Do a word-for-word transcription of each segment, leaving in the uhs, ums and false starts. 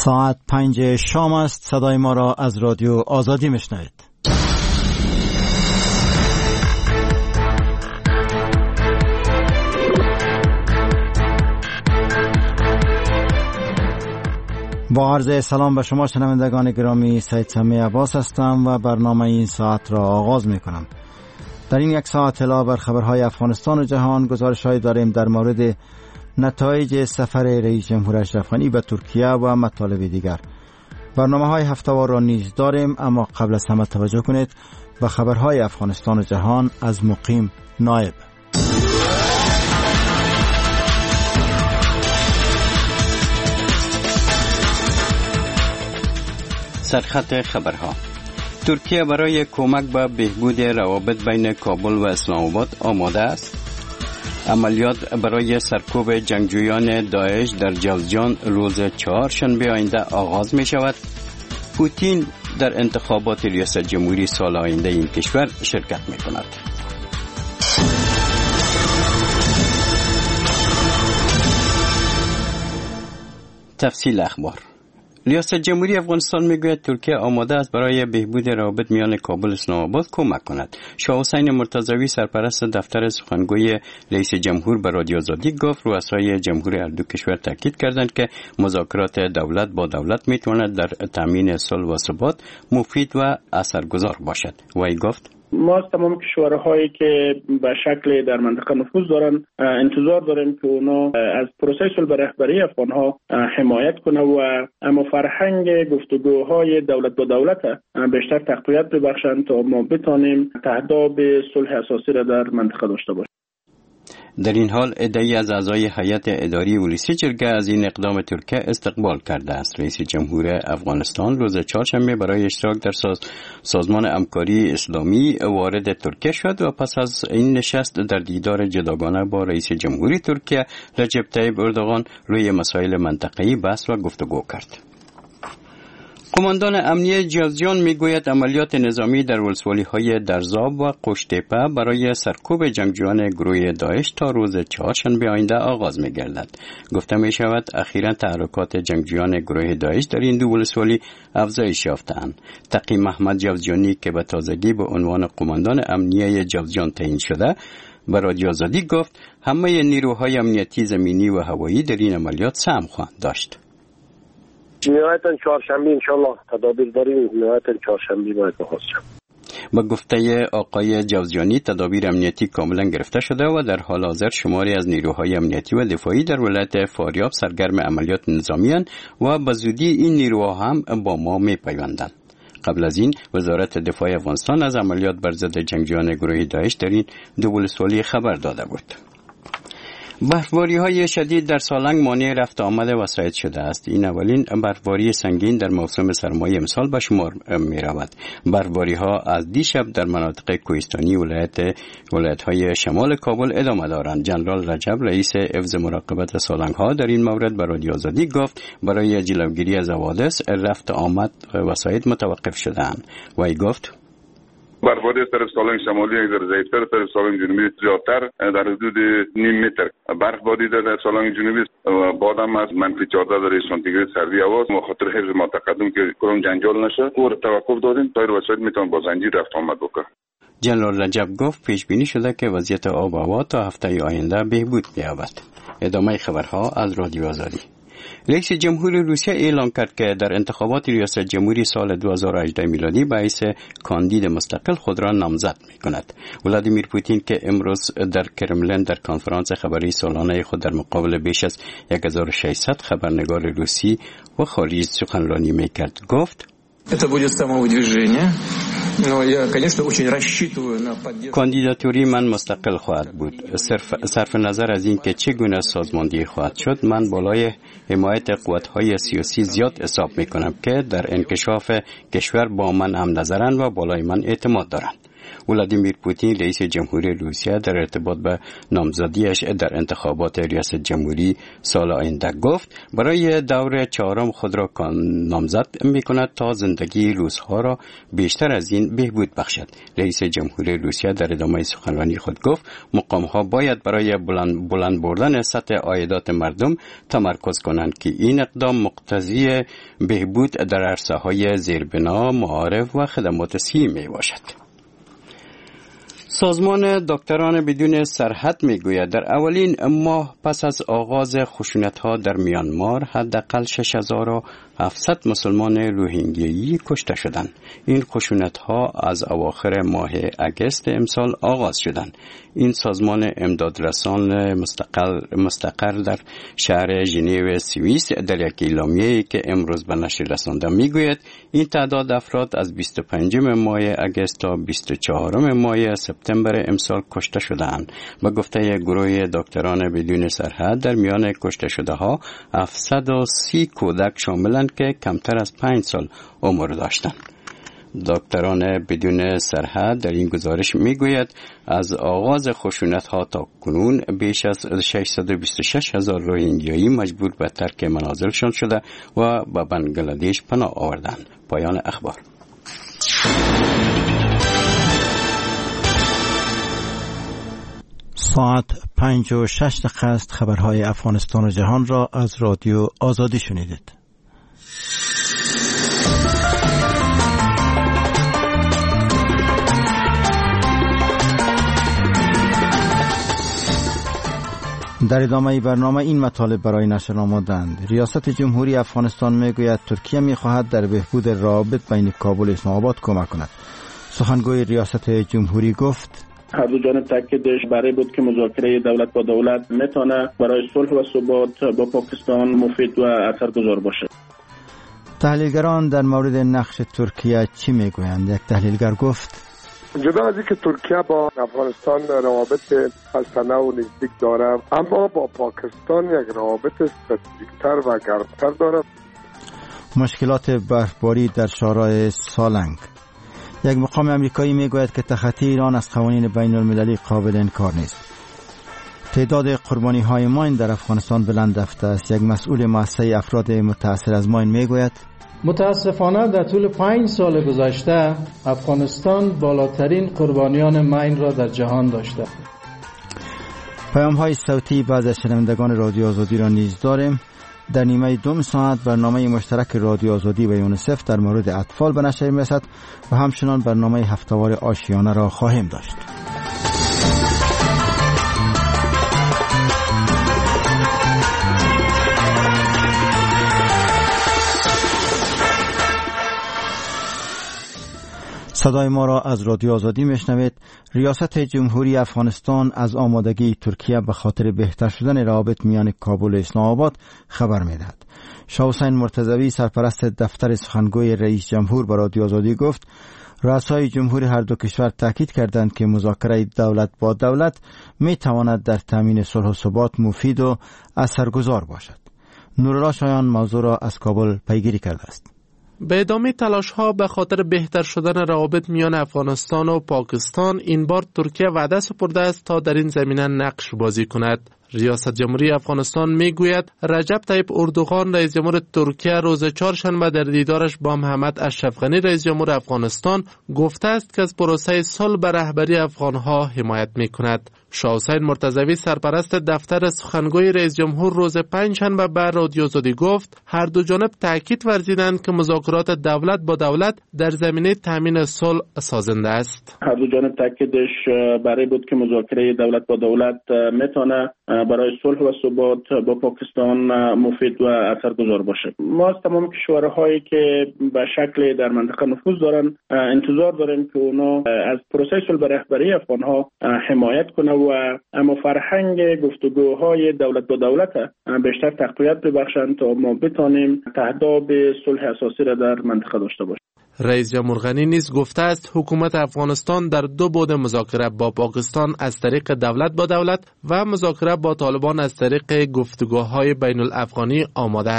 ساعت پنج شام است. صدای ما را از رادیو آزادی میشنوید. با عرض سلام به شما شنوندگان گرامی، سید سمی عباس هستم و برنامه این ساعت را آغاز می کنم. در این یک ساعت اطلاع بر خبرهای افغانستان و جهان، گزارش‌هایی داریم در مورد نتایج سفر رئیس جمهور اشرف غنی به ترکیه و مطالب دیگر. برنامه‌های هفته‌وار را نیز داریم، اما قبل از همه توجه کنید به خبرهای افغانستان و جهان از مقیم نایب. سرخط خبرها: ترکیه برای کمک به بهبود روابط بین کابل و اسلام آباد آماده است. عملیات برای سرکوب جنگجویان داعش در جوزجان روز چهارشنبه آینده آغاز می شود. پوتین در انتخابات ریاست جمهوری سال آینده این کشور شرکت می کند. تفصیل اخبار: ریاست جمهوری افغانستان میگوید ترکیه آماده است برای بهبود روابط میان کابل و اسلام آباد کمک کند. شاه حسین مرتضوی سرپرست دفتر سخنگوی رئیس جمهور به رادیو آزادی گفت رؤسای جمهور هر دو کشور تاکید کردند که مذاکرات دولت با دولت میتواند در تامین صلح و ثبات مفید و اثرگذار باشد. وی گفت ما از تمام کشورهایی که به شکل در منطقه نفوذ دارن انتظار داریم که اونا از پروسه صلح به رهبری افغانها حمایت کنه و اما فرهنگ گفتگوهای دولت با دولت بیشتر تقویت ببخشند تا ما بتانیم تهداب صلح اساسی را در منطقه داشته باشیم. در این حال عده‌ای از اعضای هیئت اداری ولسی جرگه از این اقدام ترکیه استقبال کرده است. رئیس جمهور افغانستان روز چهارشنبه برای اشتراک در ساز... سازمان همکاری اسلامی وارد ترکیه شد و پس از این نشست در دیدار جداگانه با رئیس جمهوری ترکیه رجب طیب اردوغان روی مسائل منطقه‌ای بحث و گفتگو کرد. قماندان امنیه جوزجان میگوید عملیات نظامی در ولسوالی‌های درزاب و قشت‌تپه برای سرکوب جنگجویان گروه داعش تا روز چهارشنبه آینده آغاز می‌گردد. گفته می‌شود اخیراً تحرکات جنگجویان گروه داعش در این دو ولسوالی افزایش یافته‌اند. تقی محمد جوزجانی که به تازگی به عنوان قماندان امنیه جوزجان تعیین شده به رادیو آزادی گفت همه نیروهای امنیتی زمینی و هوایی در این عملیات سهم خواهند داشت. نهایتاً چهارشنبه انشالله تدابیر داریم. نهایتاً چهارشنبه باید بخواست شد. با گفته آقای جوزجانی تدابیر امنیتی کاملا گرفته شده و در حال حاضر شماری از نیروهای امنیتی و دفاعی در ولایت فاریاب سرگرم عملیات نظامی اند و به زودی این نیروها هم با ما می پیوندند. قبل از این وزارت دفاع افغانستان از عملیات بر ضد جنگجویان گروه داعش در این دو ولسوالی خبر داده بود. برفباری‌های شدید در سالنگ مانع رفت آمد وسایط شده است. این اولین برفباری سنگین در موسم سرمای امسال به شمار می‌رود. برفباری‌ها از دیشب در مناطق کوهستانی ولایت ولایت‌های شمال کابل ادامه دارند. جنرال رجب رئیس حفظ مراقبت سالنگ‌ها در این مورد به رادیو آزادی گفت برای جلوگیری از حوادث رفت آمد وسایط متوقف شده‌اند. وی گفت برفباری از طرف سالنگ شمالی در ضعیف‌تر، طرف سالنگ جنوبی زیادتر در حدود نیم متر برفباری در سالنگ جنوبی و بعد هم از منفی چهارده درجه سانتیگراد سردی هوا به خاطر حفظ ما تقدم که کدام جنجال نشه او را توقف دادیم تا وسایط میتونن با زنجیر رفت آمد بکنه. جنرال رجب گفت پیش بینی شده که وضعیت آب و هوا تا هفته آینده بهبود یابد. ادامه خبرها از رادیو آزادی. رئیس جمهور روسیه اعلام کرد که در انتخابات ریاست جمهوری سال دو هزار و هجده میلادی به حیث کاندید مستقل خود را نامزد می‌کند. ولادیمیر پوتین که امروز در کرملین در کنفرانس خبری سالانه خود در مقابل بیش از هزار و ششصد خبرنگار روسی و خارجی سخنرانی می‌کرد گفت Это будет самое движение. Но я, конечно, очень рассчитываю на поддержку. کاندیداتوری من مستقل خواهد بود. صرف صرف نظر از این که چگونه سازماندهی خواهد شد، من بالای حمایت قوت‌های سیاسی زیاد حساب می‌کنم که در انکشاف کشور با من هم نظرند و بالای من اعتماد دارند. ولادیمیر پوتین رئیس جمهوری روسیه در ارتباط به نامزدیش در انتخابات ریاست جمهوری سال آینده گفت برای دور چهارم خود را نامزد می‌کند تا زندگی روس‌ها را بیشتر از این بهبود بخشد. رئیس جمهوری روسیه در ادامه سخنرانی خود گفت مقام‌ها باید برای بلند, بلند بردن سطح عایدات مردم تمرکز کنند که این اقدام مقتضی بهبود در عرصه‌های زیربنا، معارف و خدمات صحی میباشد. سازمان دکتران بدون سرحد میگوید در اولین ماه پس از آغاز خشونت‌ها در میانمار حداقل شش هزار و هفتصد مسلمان روهینگیایی کشته شدند. این خشونت‌ها از اواخر ماه اگست امسال آغاز شدند. این سازمان امدادرسان مستقل مستقر در شهر ژنو سوئیس در یک اعلامیه‌ای که امروز به نشر رسانده میگوید این تعداد افراد از بیست و پنجم ماه اگست تا بیست و چهارم ماه سپتامبر امسال کشته شدند. به گفته گروه دکتران بدون سرحد در میان کشته شده ها هفتصد و سی کودک شاملند که کمتر از پنج سال عمر داشتند. دکتران بدون سرحد در این گزارش میگوید از آغاز خشونت ها تا کنون بیش از ششصد و بیست و شش هزار روهینگیایی مجبور به ترک منازلشان شده و به بنگلادیش پناه آوردند. پایان اخبار. ساعت پنج و شش دقیقه است. خبرهای افغانستان و جهان را از رادیو آزادی شنیدید. در ادامه برنامه این مطالب برای نشر آمدند. ریاست جمهوری افغانستان میگوید ترکیه میخواهد در بهبود روابط بین کابل و اسلام آباد کمک کند. سخنگوی ریاست جمهوری گفت هر دو جانب تاکیدش برای بود که مذاکره دولت با دولت میتونه برای صلح و ثبات با پاکستان مفید و اثرگذار باشه. تحلیلگران در مورد نقش ترکیه چی میگویند؟ یک تحلیلگر گفت جدا از اینکه ترکیه با افغانستان روابط خلصانه و نزدیک داره، اما با پاکستان یک روابط استراتژیک‌تر و گرمتر داره. مشکلات برفباری در شورای سالنگ. یک مقام امریکایی میگوید که تخطی ایران از قوانین بین المللی قابل انکار نیست. تعداد قربانی های ماین در افغانستان بلند رفته است. یک مسئول مؤسسه افراد متاثر از ماین میگوید متاسفانه در طول پنج سال گذشته افغانستان بالاترین قربانیان ماین را در جهان داشته. پیام های صوتی بعض از شنوندگان رادیو آزادی را نیز داریم. در نیمه دوم ساعت برنامه مشترک رادیو آزادی و یونیسف در مورد اطفال به نشر می‌رسد و همچنان برنامه هفته‌وار آشیانه را خواهیم داشت. صدای ما را از رادیو آزادی میشنوید. ریاست جمهوری افغانستان از آمادگی ترکیه به خاطر بهتر شدن روابط میان کابل و اسلام آباد خبر میدهد. شاه حسین مرتضوی سرپرست دفتر سخنگوی رئیس جمهور به رادیو آزادی گفت رؤسای جمهور هر دو کشور تاکید کردند که مذاکره دولت با دولت می تواند در تامین صلح و ثبات مفید و اثرگذار باشد. نورالله شایان موضوع را از کابل پیگیری کرده است. به ادامه تلاش ها به خاطر بهتر شدن روابط میان افغانستان و پاکستان این بار ترکیه وعده سپرده است تا در این زمینه نقش بازی کند. ریاست جمهوری افغانستان میگوید رجب طیب اردوغان رئیس جمهور ترکیه روز چهارشنبه در دیدارش با محمد اشرف غنی رئیس جمهور افغانستان گفته است که از پروسه صلح به رهبری افغانها حمایت میکند. شاه حسین مرتضوی سرپرست دفتر سخنگوی رئیس جمهور روز پنجشنبه به رادیو آزادی گفت هر دو جانب تاکید ورزیدند که مذاکرات دولت با دولت در زمینه تامین صلح سازنده است. هر دو جانب تاکیدش برای بود که مذاکره دولت با دولت میتونه برای صلح و ثبات با پاکستان مفید و اثرگذار باشه. ما از تمام کشورهایی که به شکل در منطقه نفوذ دارن انتظار داریم که اونا از پروسه صلح به رهبری افغانها حمایت کنه و اما فرهنگ گفتگوهای دولت با دولت بیشتر تقویت ببخشند تا ما بتانیم تهداب صلح اساسی را در منطقه داشته باشیم. رئیس جمهور غنی نیز گفته است حکومت افغانستان در دو بعد مذاکره با پاکستان از طریق دولت با دولت و مذاکره با طالبان از طریق گفتگوهای بین الافغانی آماده است.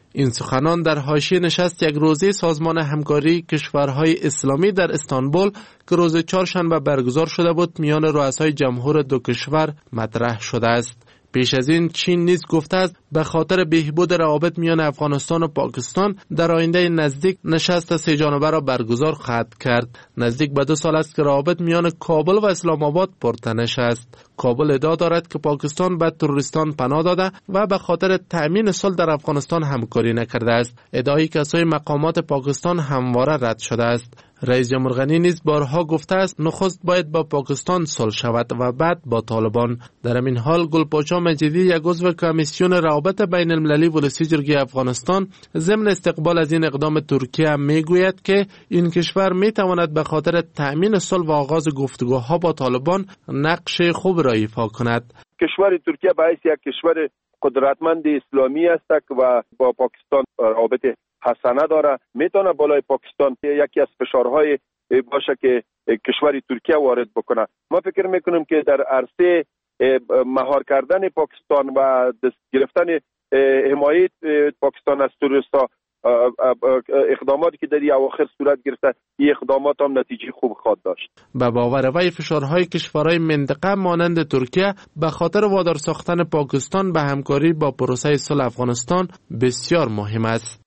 این سخنان در حاشیه نشست یک روزه سازمان همکاری کشورهای اسلامی در استانبول که روز چهارشنبه برگزار شده بود میان رؤسای جمهور دو کشور مطرح شده است. پیش از این چین نیز گفته است به خاطر بهبود روابط میان افغانستان و پاکستان در آینده نزدیک نشست سه جانبه را برگزار خواهد کرد. نزدیک به دو سال است که روابط میان کابل و اسلام آباد پرتنش است. کابل ادعا دارد که پاکستان به تروریستان پناه داده و به خاطر تأمین صلح در افغانستان همکاری نکرده است. ادعای کسای مقامات پاکستان همواره رد شده است. رئیس جمهور غنی نیز بارها گفته است نخست باید با پاکستان صلح شود و بعد با طالبان. در این حال گلپاچا مجیدی یک عضو کمیسیون روابط بین المللی ولسی جرگه افغانستان ضمن استقبال از این اقدام ترکیه میگوید که این کشور میتواند به خاطر تأمین صلح و آغاز گفتگوها با طالبان نقش خوب را ایفا کند. کشور ترکیه به حیث یک کشور قدرتمند اسلامی است و با پاکستان روابط حسنه داره، میتونه بالای پاکستان یکی از فشارهای باشه که کشور ترکیه وارد بکنه. ما فکر میکنیم که در عرصه مهار کردن پاکستان و دست گرفتن حمایت پاکستان از تروریست‌ها اقداماتی که در این اواخر صورت گرفته، این اقدامات هم نتیجه خوب خواهد داشت. به باور وی فشارهای کشورهای منطقه مانند ترکیه به خاطر وادار ساختن پاکستان به همکاری با پروسه صلح افغانستان بسیار مهم است.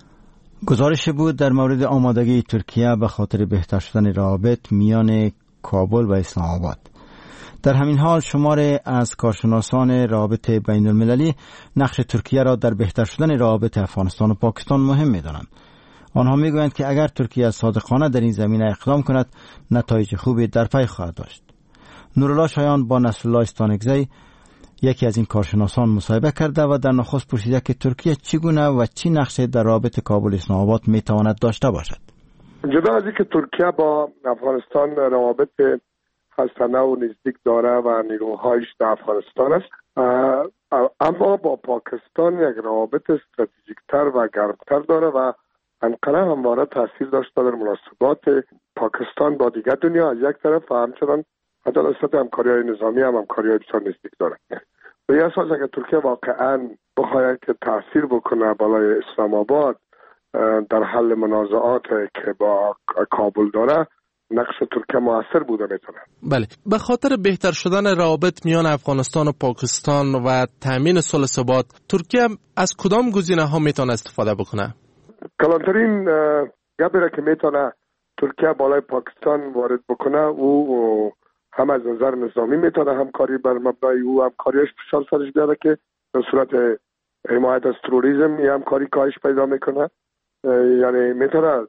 گزارش بود در مورد آمادگی ترکیه به خاطر بهتر شدن روابط میان کابل و اسلام آباد. در همین حال شمار از کارشناسان روابط بین المللی نقش ترکیه را در بهتر شدن روابط افغانستان و پاکستان مهم می‌دانند. آنها میگویند که اگر ترکیه صادقانه در این زمینه اقدام کند نتایج خوبی در پی خواهد داشت. نورالله شایان با نصرالله استانکزی یکی از این کارشناسان مصاحبه کرده و در نخست پرسیده که ترکیه چگونه و چی نقشی در رابطه کابل اسلام آباد میتواند داشته باشد. جدا از اینکه ترکیه با افغانستان روابط حسنه و نزدیک داره و نیروهایش در افغانستان است، اما با پاکستان یک روابط استراتژیکتر و گرمتر داره و انقره همواره تاثیر داشته در مناسبات پاکستان با دیگر دنیا از یک طرف و همچنان عدالت همکاری‌های نظامی هم همکاری‌های بسیار نزدیک داره. به این اساس اگر ترکیه واقعاً بخواهد که تاثیر بکنه بالای اسلام آباد در حل منازعات که با کابل داره، نقش ترکیه موثر بوده میتونه. بله، به خاطر بهتر شدن روابط میان افغانستان و پاکستان و تامین صلح ثبات، ترکیه از کدام گزینه‌ها میتونه استفاده بکنه؟ کلانترین گپی را که میتونه ترکیه بالای پاکستان وارد بکنه او هم از نظر نظامی میتونه همکاری بر مبنای او همکاریش فشار سرش بیاره که به صورت حمایت از تروریسم این همکاری کاهش پیدا میکنه، یعنی میتونه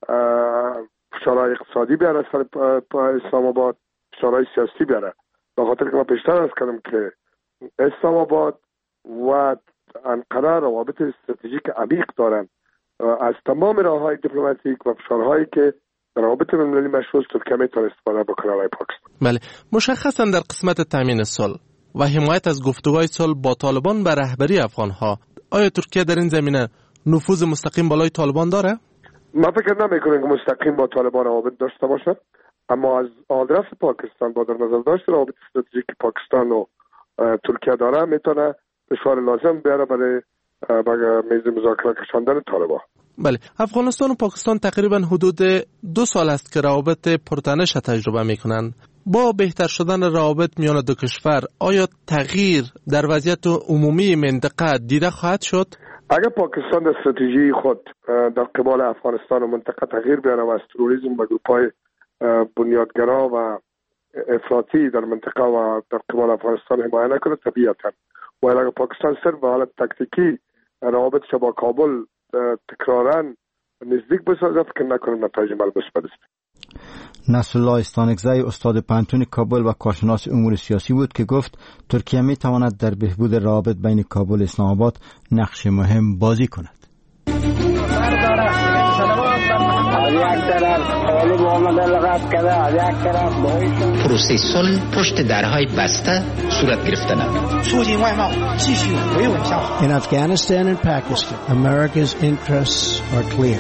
فشارهای اقتصادی بیاره سر اسلام آباد، فشارهای سیاسی بیاره. به خاطر که ما پیشتر عرض کردم که اسلام آباد و انقره روابط استراتژیک عمیق دارن از تمام راههای دیپلماتیک و فشارهایی که روابط بین‌المللی مشروط ترکیه میتونه استفاده بکنه برای پاکستان. بله، مشخصا در قسمت تامین صلح و حمایت از گفتگوهای صلح با طالبان به رهبری افغانها، آیا ترکیه در این زمینه نفوذ مستقیم بالای طالبان داره؟ ما فکر نمی‌کنیم که مستقیم با طالبان روابط داشته باشد، اما از آدرس پاکستان با در نظر داشت روابط استراتژیک پاکستان و ترکیه داره میتونه فشار لازم بیاره برای برای میز مذاکره کشاندن طالبان. بله، افغانستان و پاکستان تقریبا حدود دو سال است که روابط پرتنش تجربه میکنند. با بهتر شدن روابط میان دو کشور، آیا تغییر در وضعیت عمومی منطقه دیده خواهد شد؟ اگر پاکستان در استراتژی خود در قبال افغانستان و منطقه تغییر بیاره و از تروریسم و گروپ‌های بنیادگرا و افراطی در منطقه و در قبال افغانستان حمایت نکنه، طبیعتاً و اگر پاکستان صرف به حالت تکتیکی روابطش با کابل تکراراً نزدیک بسازه، فکر نکنم نتایج ملموس بده. نصرالله استانکزی استاد پانتون کابل و کارشناس امور سیاسی بود که گفت ترکیه می تواند در بهبود روابط بین کابل و اسلام آباد نقش مهم بازی کند. پروسه صلح پشت درهای بسته صورت گرفتن. In Afghanistan and Pakistan, America's interests are clear.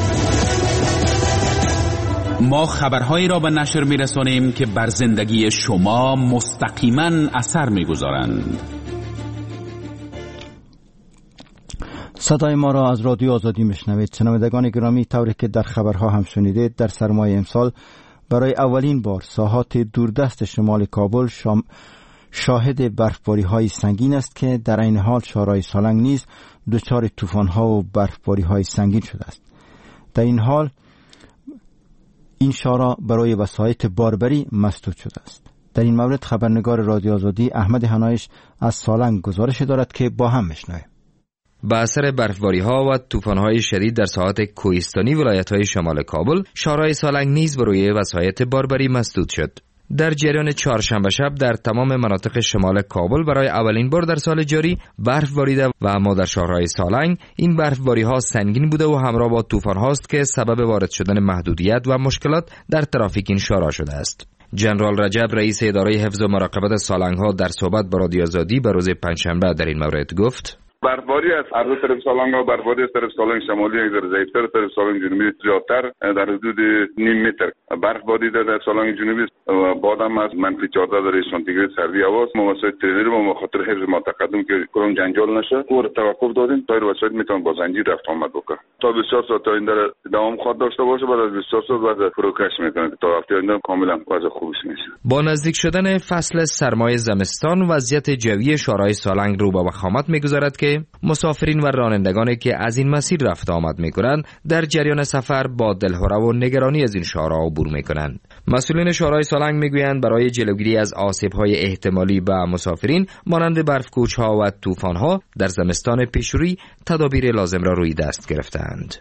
ما خبرهایی را به نشر می‌رسانیم که بر زندگی شما مستقیما اثر می‌گذارند. صدای ما را از رادیو آزادی میشنوید. شنوندگان گرامی، طوری که در خبرها هم شنیدید، در سرمای امسال برای اولین بار ساحات دوردست شمال کابل شام شاهد برفباری های سنگین است که در این حال شهرهای سالنگ نیز دچار طوفان ها و برفباری های سنگین شده است. در این حال این شهرها برای وسایط باربری مسدود شده است. در این مورد خبرنگار رادیو آزادی احمد حنایش از سالنگ گزارش دارد که با هم میشنویم. با اثر برفباری‌ها و طوفان‌های شدید در ساحات کوهستانی ولایت‌های شمال کابل، شهرهای سالنگ نیز برای وسایط باربری مسدود شد. در جریان چهارشنبه شب در تمام مناطق شمال کابل برای اولین بار در سال جاری برف باریده و اما در شهرهای سالنگ این برفباری‌ها سنگین بوده و همراه با طوفان‌هاست که سبب وارد شدن محدودیت و مشکلات در ترافیک این شهرها شده است. جنرال رجب، رئیس اداره حفظ و مراقبت سالنگ‌ها، در صحبت با رادیو آزادی به روز پنجشنبه در این مورد گفت: برفباری از هر دو طرف سالنگ ها، برفباری از طرف سالنگ شمالی یک ذره ضعیف‌تر، طرف سالنگ جنوبی زیادتر، در حدود نیم متر برفباری در سالنگ جنوبی و بعد هم از منفی چهارده درجه سانتیگراد سردی هوا. ما وسایل تریلر و به خاطر حفظ متقدم که کدام جنجال نشه اور توقف دادیم تا این وسایل میتونن با زنجیر رفت آمد بکنه. تا بیست و چهار ساعت این در دوام خواهد داشته باشه. بعد از بیست و چهار ساعت بعد فروکش میکنه تا هفته آینده کاملا وضع خوبش میشه. با نزدیک شدن فصل سرمای زمستان، وضعیت جوی شهرهای سالنگ رو به وخامت میگذارد که مسافرین و رانندگانی که از این مسیر رفت آمد میکنند در جریان سفر با دلهره و نگرانی از این شهرها عبور میکنند. مسئولین شهرهای سالنگ میگویند برای جلوگیری از آسیب‌های احتمالی به مسافرین مانند برف‌کوچ‌ها و طوفان‌ها در زمستان پیشروی تدابیر لازم را روی دست گرفتند.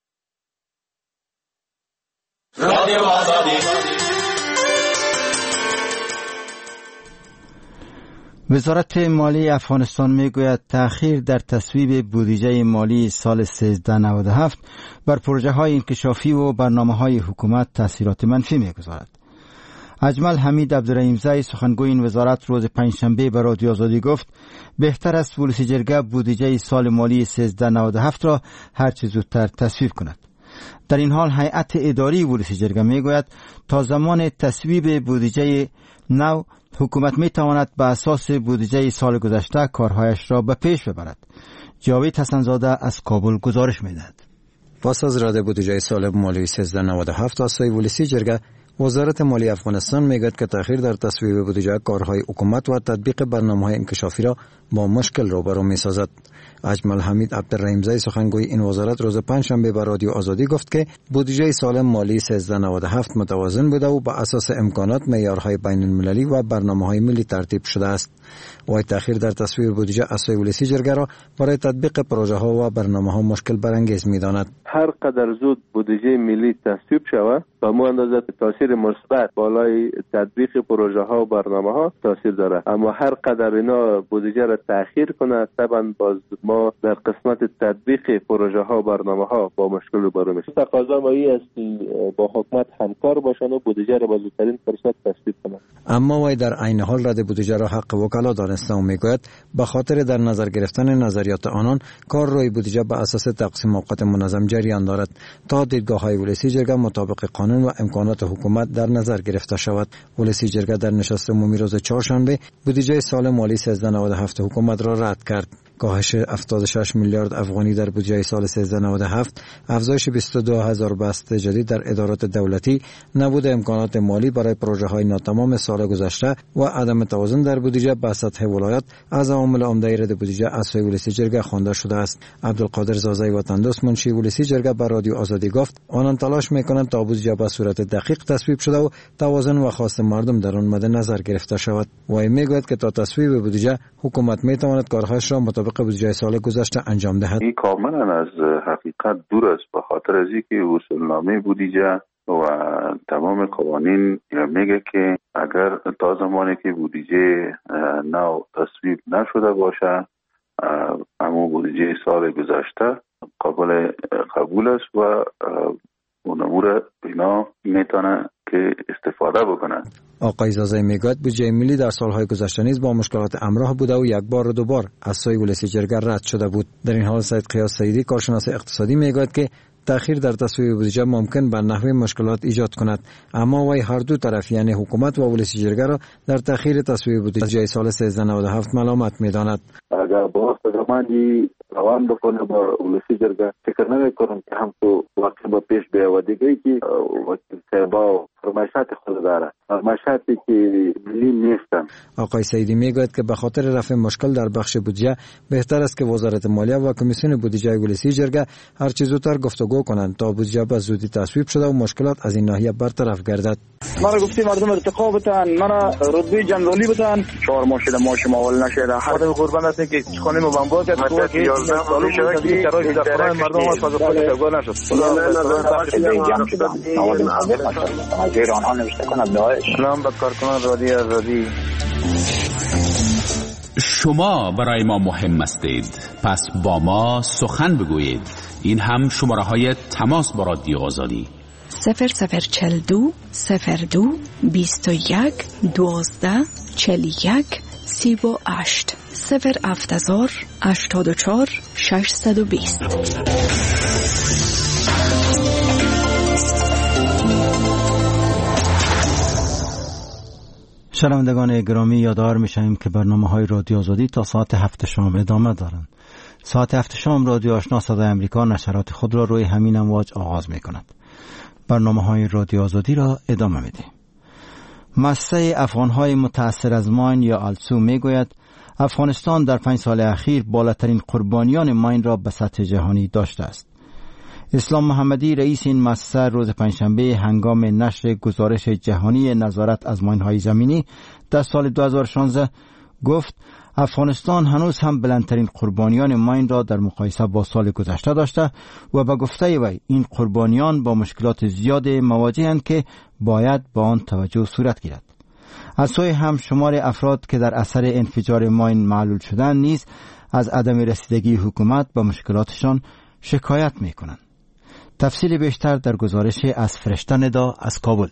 وزارت مالی افغانستان میگوید تأخیر در تصویب بودجه مالی سال سیزده نود و هفت بر پروژه های انکشافی و برنامه های حکومت تاثیرات منفی میگذارد. اجمل حمید عبدالرحیمزی، سخنگوی این وزارت، روز پنجشنبه به رادیو آزادی گفت بهتر است ولس جرگه بودجه سال مالی سیزده نود و هفت را هر چه زودتر تصویب کند. در این حال هیئت اداری ولس جرگه میگوید تا زمان تصویب بودجه نو حکومت می تواند به اساس بودجه سال گذشته کارهایش را به پیش ببرد. جاوید حسنزاده از کابل گزارش می دهد. پس از رد بودجه سال مالی سیزده نود و هفت از سوی ولسی جرگه، وزارت مالی افغانستان میگوید که تأخیر در تصویب بودجه کارهای حکومت و تطبیق برنامه‌های انکشافی را با مشکل روبرو می‌سازد. اجمل حمید عبدالرحیمزی، سخنگوی این وزارت، روز پنجشنبه به رادیو آزادی گفت که بودجه سال مالی سیزده نود و هفت متوازن بوده و بر اساس امکانات معیارهای بین المللی و برنامه‌های ملی ترتیب شده است. و تأخیر در تصویب بودجه از سوی ولسی جرگه را برای تطبیق پروژه‌ها و برنامه‌ها مشکل برانگیز می‌داند. هر قدر زود بودجه ملی تصویب شود به مو اندازه تاثیر مثبت بالای تطبیق پروژه‌ها و برنامه‌ها تاثیر داره، اما هر قدر اینا بودجه را تأخیر کنه طبعا باز ما در قسمت تطبیق پروژه‌ها و برنامه‌ها با مشکل روبرو میشیم. تقاضا ما این است که با حکومت همکار باشند و بودجه را با زودترین فرصت تصویب کنند. اما وی در عین حال رد بودجه را حق وکلا دانسته و میگوید به خاطر در نظر گرفتن نظریات آنان کار روی بودجه به اساس تقسیم اوقات منظم جریان دارد تا دیدگاه‌های ولسی جرگه مطابق قانون و امکانات حکومت در نظر گرفته شود. ولسی جرگه در نشست عمومی روز چهارشنبه بودجه سال مالی سیزده نود و هفت حکومت را رد کرد. کاهش هفتاد و شش میلیارد افغانی در بودجه سال سیزده نود و هفت، افزایش بیست و دو هزار بست جدید در ادارات دولتی، نبود امکانات مالی برای پروژه‌های ناتمام سال گذشته و عدم توازن در بودجه به سطح ولایت از عوامل عمده رد بودجه از سوی ولسی جرگه خوانده شده است. عبدالقادر زازی وطندوست، منشی ولسی جرگه، به رادیو آزادی گفت آنان تلاش میکنند تا بودجه به صورت دقیق تصویب شده و توازن و خواست مردم در آن مد نظر گرفته شود. وی میگوید که تا تصویب بودجه حکومت میتواند کارهایش را مطابق بودجه سال گذشته انجام دهد. این کاملا از حقیقت دور است، به خاطر از اینکه اصولنامه بودجه و تمام قوانین میگه که اگر تا زمانی که بودجه نو تصویب نشده باشه اما بودجه سال گذشته قابل قبول است و اون امور اینا میتونه که استفاده بکنن. آقای زازی میگوید بودجه ملی در سالهای گذشته نیز با مشکلات همراه بوده و یک بار و دو بار از سوی ولسی جرگه رد شده بود. در این حال سید قیاس سیدی، کارشناس اقتصادی، میگوید که تأخیر در تصویب بودجه ممکن به نحوی مشکلات ایجاد کند، اما وی هر دو طرف یعنی حکومت و ولسی جرگه را در تأخیر تصویب بودجه سال سیزده نود و هفت ملامت می‌داند. اگر با زمانی روان بکنه با ولسی جرگه فکر نمی‌کنم که هم تو واقعا با پیش بیاید و دیگه که وکیل صاحبا فرمایشات خود داره، فرمایشاتی که ملی نیستن. آقای سعیدی میگوید که به خاطر رفع مشکل در بخش بودجه بهتر است که وزارت مالیه و کمیسیون بودجه ولسی جرگه هر چه زودتر گفتگو کنند تا بودجه به زودی تصویب شده و مشکلات از این ناحیه برطرف گردد. مرا گفتی مردم ارتقا بتن، مرا رتبه جنرالی بتن، چهار ماه شده ماش ماول نشده. خودم قربان هستم که خانه ما بمبار کرد تو که سالو شده که چرای در خانه مردم از خود خود نشد. خدا جمع شده. از ایران ها نوشته کنه داعش. سلام به کارکنان رادیو آزادی. شما برای ما مهم هستید، پس با ما سخن بگویید. این هم شماره های تماس با رادیو آزادی صفر صفر چل دو صفر دو بیست و یک دوازده چل یک سی و هشت صفر افتزار اشتاد و چار ششصد و بیست. شنوندگان گرامی، یادآور می‌شویم که برنامه‌های رادیو آزادی تا ساعت هفت شام ادامه دارند. ساعت هفت شام رادیو آشنا صدای امریکا نشرات خود را روی همین امواج آغاز می‌کند. برنامه‌های رادیو آزادی را ادامه می‌دهیم. مؤسسه افغان‌های متأثر از ماین یا آلسو می‌گوید افغانستان در پنج سال اخیر بالاترین قربانیان ماین را به سطح جهانی داشته است. اسلام محمدی رئیس این مؤسسه روز پنجشنبه هنگام نشر گزارش جهانی نظارت از ماین‌های زمینی در سال دو هزار و شانزده گفت افغانستان هنوز هم بلندترین قربانیان ماین را در مقایسه با سال گذشته داشته و به گفته وی این قربانیان با مشکلات زیاد مواجه‌اند که باید با آن توجه صورت گیرد. از سوی هم شمار افراد که در اثر انفجار ماین معلول شدند نیز از عدم رسیدگی حکومت به مشکلاتشان شکایت می‌کنند. تفصیل بیشتر در گزارش از فرشته ندا از کابل.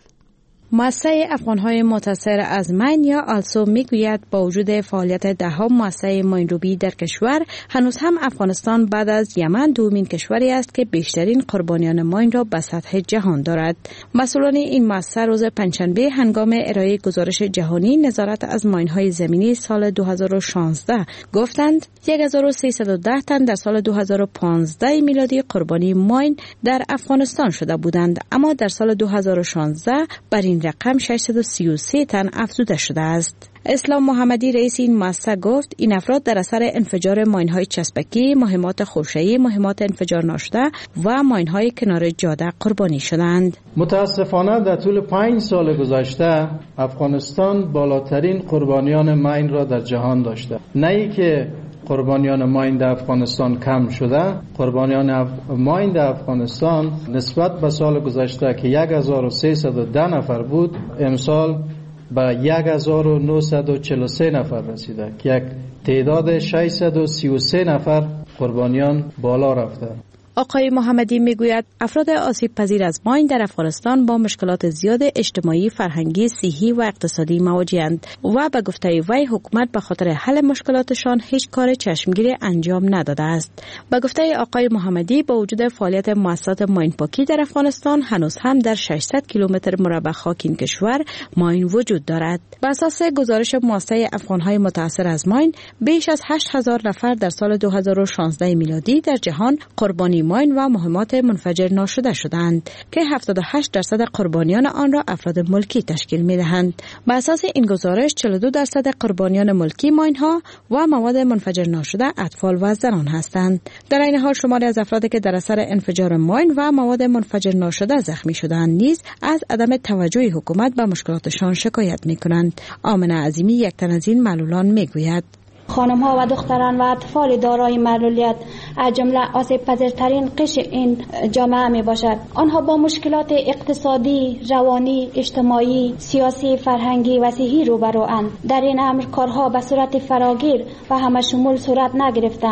مؤسسه افغان‌های متأثر از ماین یا آلسو میگوید با وجود فعالیت ده‌ها مؤسسه ماین‌روبی در کشور، هنوز هم افغانستان بعد از یمن دومین کشوری است که بیشترین قربانیان ماین را به سطح جهان دارد. مسئولان این مؤسسه روز پنجشنبه هنگام ارائه گزارش جهانی نظارت از ماین‌های زمینی سال دو هزار و شانزده گفتند یک هزار و سیصد و ده تن در سال دو هزار و پانزده میلادی قربانی ماین در افغانستان شده بودند، اما در سال دو هزار و شانزده بر این رقم ششصد و سی و سه تن افزوده شده است. اسلام محمدی رئیس این مؤسسه گفت این افراد در اثر انفجار ماین‌های چسبکی، مهمات خوشه‌ای، مهمات انفجار ناشده و ماین‌های کنار جاده قربانی شدند. متاسفانه در طول پنج سال گذشته افغانستان بالاترین قربانیان ماین را در جهان داشته. نه ای که قربانیان ماین در افغانستان کم شده، قربانیان اف... ماین در افغانستان نسبت به سال گذشته که یک هزار و سیصد و ده نفر بود، امسال به یک هزار و نهصد و چهل و سه نفر رسیده که یک تعداد ششصد و سی و سه نفر قربانیان بالا رفته. آقای محمدی میگوید افراد آسیب پذیر از ماین در افغانستان با مشکلات زیاد اجتماعی، فرهنگی، صحی و اقتصادی مواجه‌اند و به گفته وی حکومت به خاطر حل مشکلاتشان هیچ کار چشمگیری انجام نداده است. به گفته آقای محمدی با وجود فعالیت مؤسسات ماین پاکی در افغانستان هنوز هم در ششصد کیلومتر مربع خاک این کشور ماین وجود دارد. بر اساس گزارش مؤسسه افغان‌های متأثر از ماین، بیش از هشت هزار نفر در سال دو هزار و شانزده میلادی در جهان قربانی ماین و مهمات منفجر ناشده شدند که هفتاد و هشت درصد قربانیان آن را افراد ملکی تشکیل می‌دهند. بر اساس این گزارش چهل و دو درصد قربانیان ملکی ماین‌ها و مواد منفجر ناشده اطفال و زنان هستند. در این حال شماری از افرادی که در اثر انفجار ماین و مواد منفجر ناشده زخمی شدند نیز از عدم توجه حکومت به مشکلاتشان شکایت می‌کنند. آمنه عظیمی یک تن از این معلولان می‌گوید خانم‌ها و دختران و اطفال دارای معلولیت از جمله آسیب‌پذیرترین قشر این جامعه می‌باشد. آنها با مشکلات اقتصادی، روانی، اجتماعی، سیاسی، فرهنگی و صحی روبروند. در این امر کارها به صورت فراگیر و همه شمول صورت نگرفته.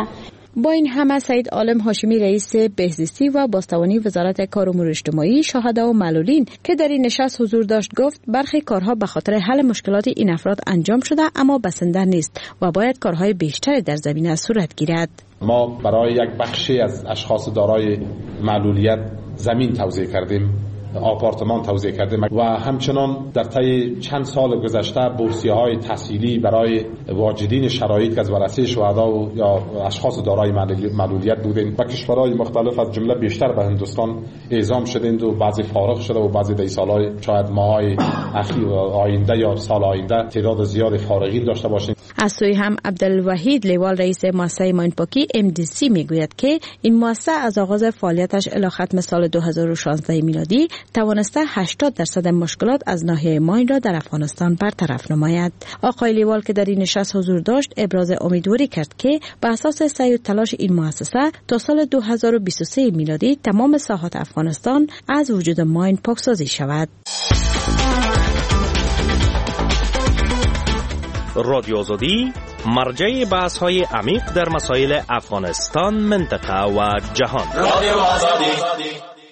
با این همه سید عالم هاشمی رئیس بهزیستی و بازتوانی وزارت کار و امور اجتماعی شهدا و معلولین که در این نشست حضور داشت گفت برخی کارها به خاطر حل مشکلات این افراد انجام شده اما بسنده نیست و باید کارهای بیشتری در زمینه صورت گیرد. ما برای یک بخشی از اشخاص دارای معلولیت زمین توزیع کردیم، آپارتمان توزیع کردیم و همچنان در طی چند سال گذشته بورسیه‌های تحصیلی برای واجدین شرایط از ورثه شهدا و یا اشخاص دارای معلولیت بودند و کشورهای مختلف از جمله بیشتر به هندوستان اعزام شدند و بعضی فارغ شده و بعضی در سالهای شاید ماهای اخیر آینده یا سال آینده تعداد زیاد فارغین داشته باشیم. از سوی هم عبدالوحید لیوال رئیس مؤسسه ماینپاکی ام دی سی میگوید که این مؤسسه از آغاز فعالیتش الی ختم سال دو هزار و شانزده میلادی توانسته هشتاد درصد مشکلات از ناحیه ماین را در افغانستان برطرف نماید. آقای لیوال که در این نشست حضور داشت ابراز امیدواری کرد که به اساس سعی و تلاش این مؤسسه تا سال دو هزار و بیست و سه میلادی تمام ساحات افغانستان از وجود ماین پاکسازی شود. رادیو آزادی مرجع بحث های عمیق در مسائل افغانستان، منطقه و جهان. رادیو آزادی.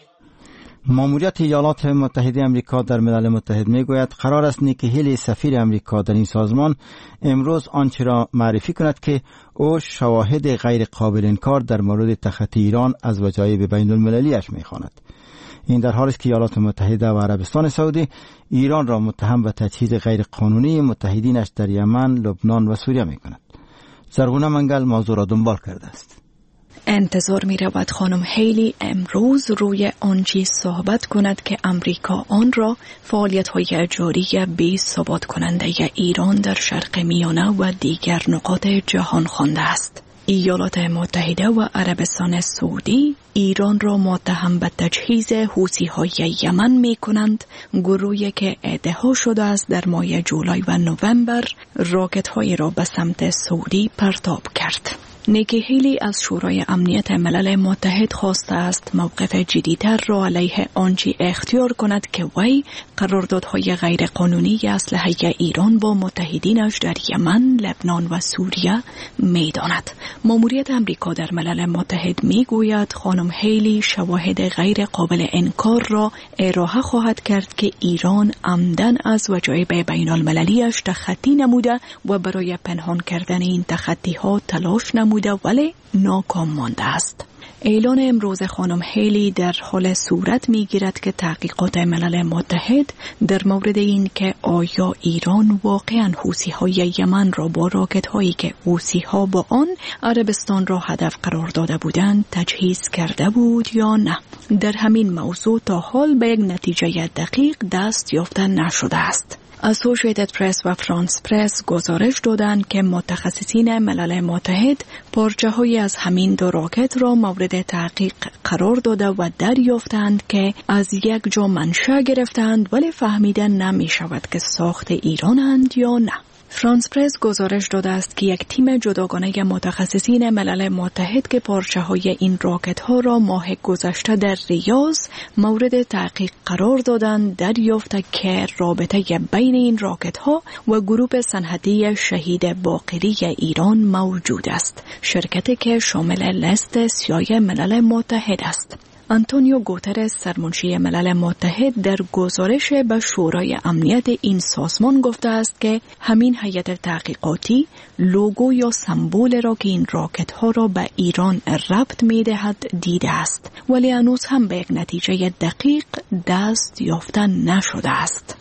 ماموریت ایالات متحده امریکا در ملل متحد میگوید قرار است نیکی هیلی سفیر امریکا در این سازمان امروز آنچه را معرفی کند که او شواهد غیر قابل انکار در مورد تخطی ایران از وجایب بین المللی اش میخواند. این در حالی است که ایالات متحده و عربستان سعودی ایران را متهم به تجهیز غیر قانونی متحدینش در یمن، لبنان و سوریه میکند. زرغونه منگل موضوع را دنبال کرده است. انتظار می رود خانم هیلی امروز روی آن چیز صحبت کند که امریکا آن را فعالیت های جاری بی ثبات کننده ایران در شرق میانه و دیگر نقاط جهان خوانده است. ایالات متحده و عربستان سعودی ایران را متهم به تجهیز حوثی‌های یمن می کنند، گروهی که ادعا شده است در ماه جولای و نوامبر راکت‌هایی را به سمت سعودی پرتاب کرد. نیکی هیلی از شورای امنیت ملل متحد خواسته است موقف جدیدتر را علیه آنچه اختیار کند که وی قراردادهای غیر قانونی اسلحه ایران با متحدینش در یمن، لبنان و سوریه می‌داند. ماموریت امریکا در ملل متحد میگوید خانم هیلی شواهد غیر قابل انکار را ارائه خواهد کرد که ایران عمدن از وجایب بین المللیش تخطی نموده و برای پنهان کردن این تخطی‌ها تلاش نموده ولی ناکام مانده است. اعلان امروز خانم هیلی در حال صورت میگیرد که تحقیقات ملل متحد در مورد این که آیا ایران واقعاً حوثی‌های یمن را با راکت‌هایی که حوثی‌ها با آن عربستان را هدف قرار داده بودند تجهیز کرده بود یا نه. در همین موضوع تا حال به یک نتیجه دقیق دست یافته نشده است. اسوسییتد پرس و فرانس پرس گزارش دادند که متخصصین ملل متحد پارچه‌هایی از همین دو راکت را مورد تحقیق قرار داده و دریافتند که از یک جا منشأ گرفتند ولی فهمیدن نمی شود که ساخت ایرانند یا نه. فرانس پرس گزارش داده است که یک تیم جداگانه متخصصین ملل متحد که پارچه‌های این راکت‌ها را ماه گذشته در ریاض مورد تحقیق قرار دادند دریافت که رابطه بین این راکت‌ها و گروه صنعتی شهید باقری ایران موجود است، شرکتی که شامل لیست سیاه ملل متحد است. آنتونیو گوترس سرمنشی ملل متحد در گزارش به شورای امنیت این سازمان گفته است که همین هیئت تحقیقاتی لوگو یا سمبول را که این راکت ها را به ایران ربط می دهد دیده است ولی هنوز هم به یک نتیجه دقیق دست یافته نشده است.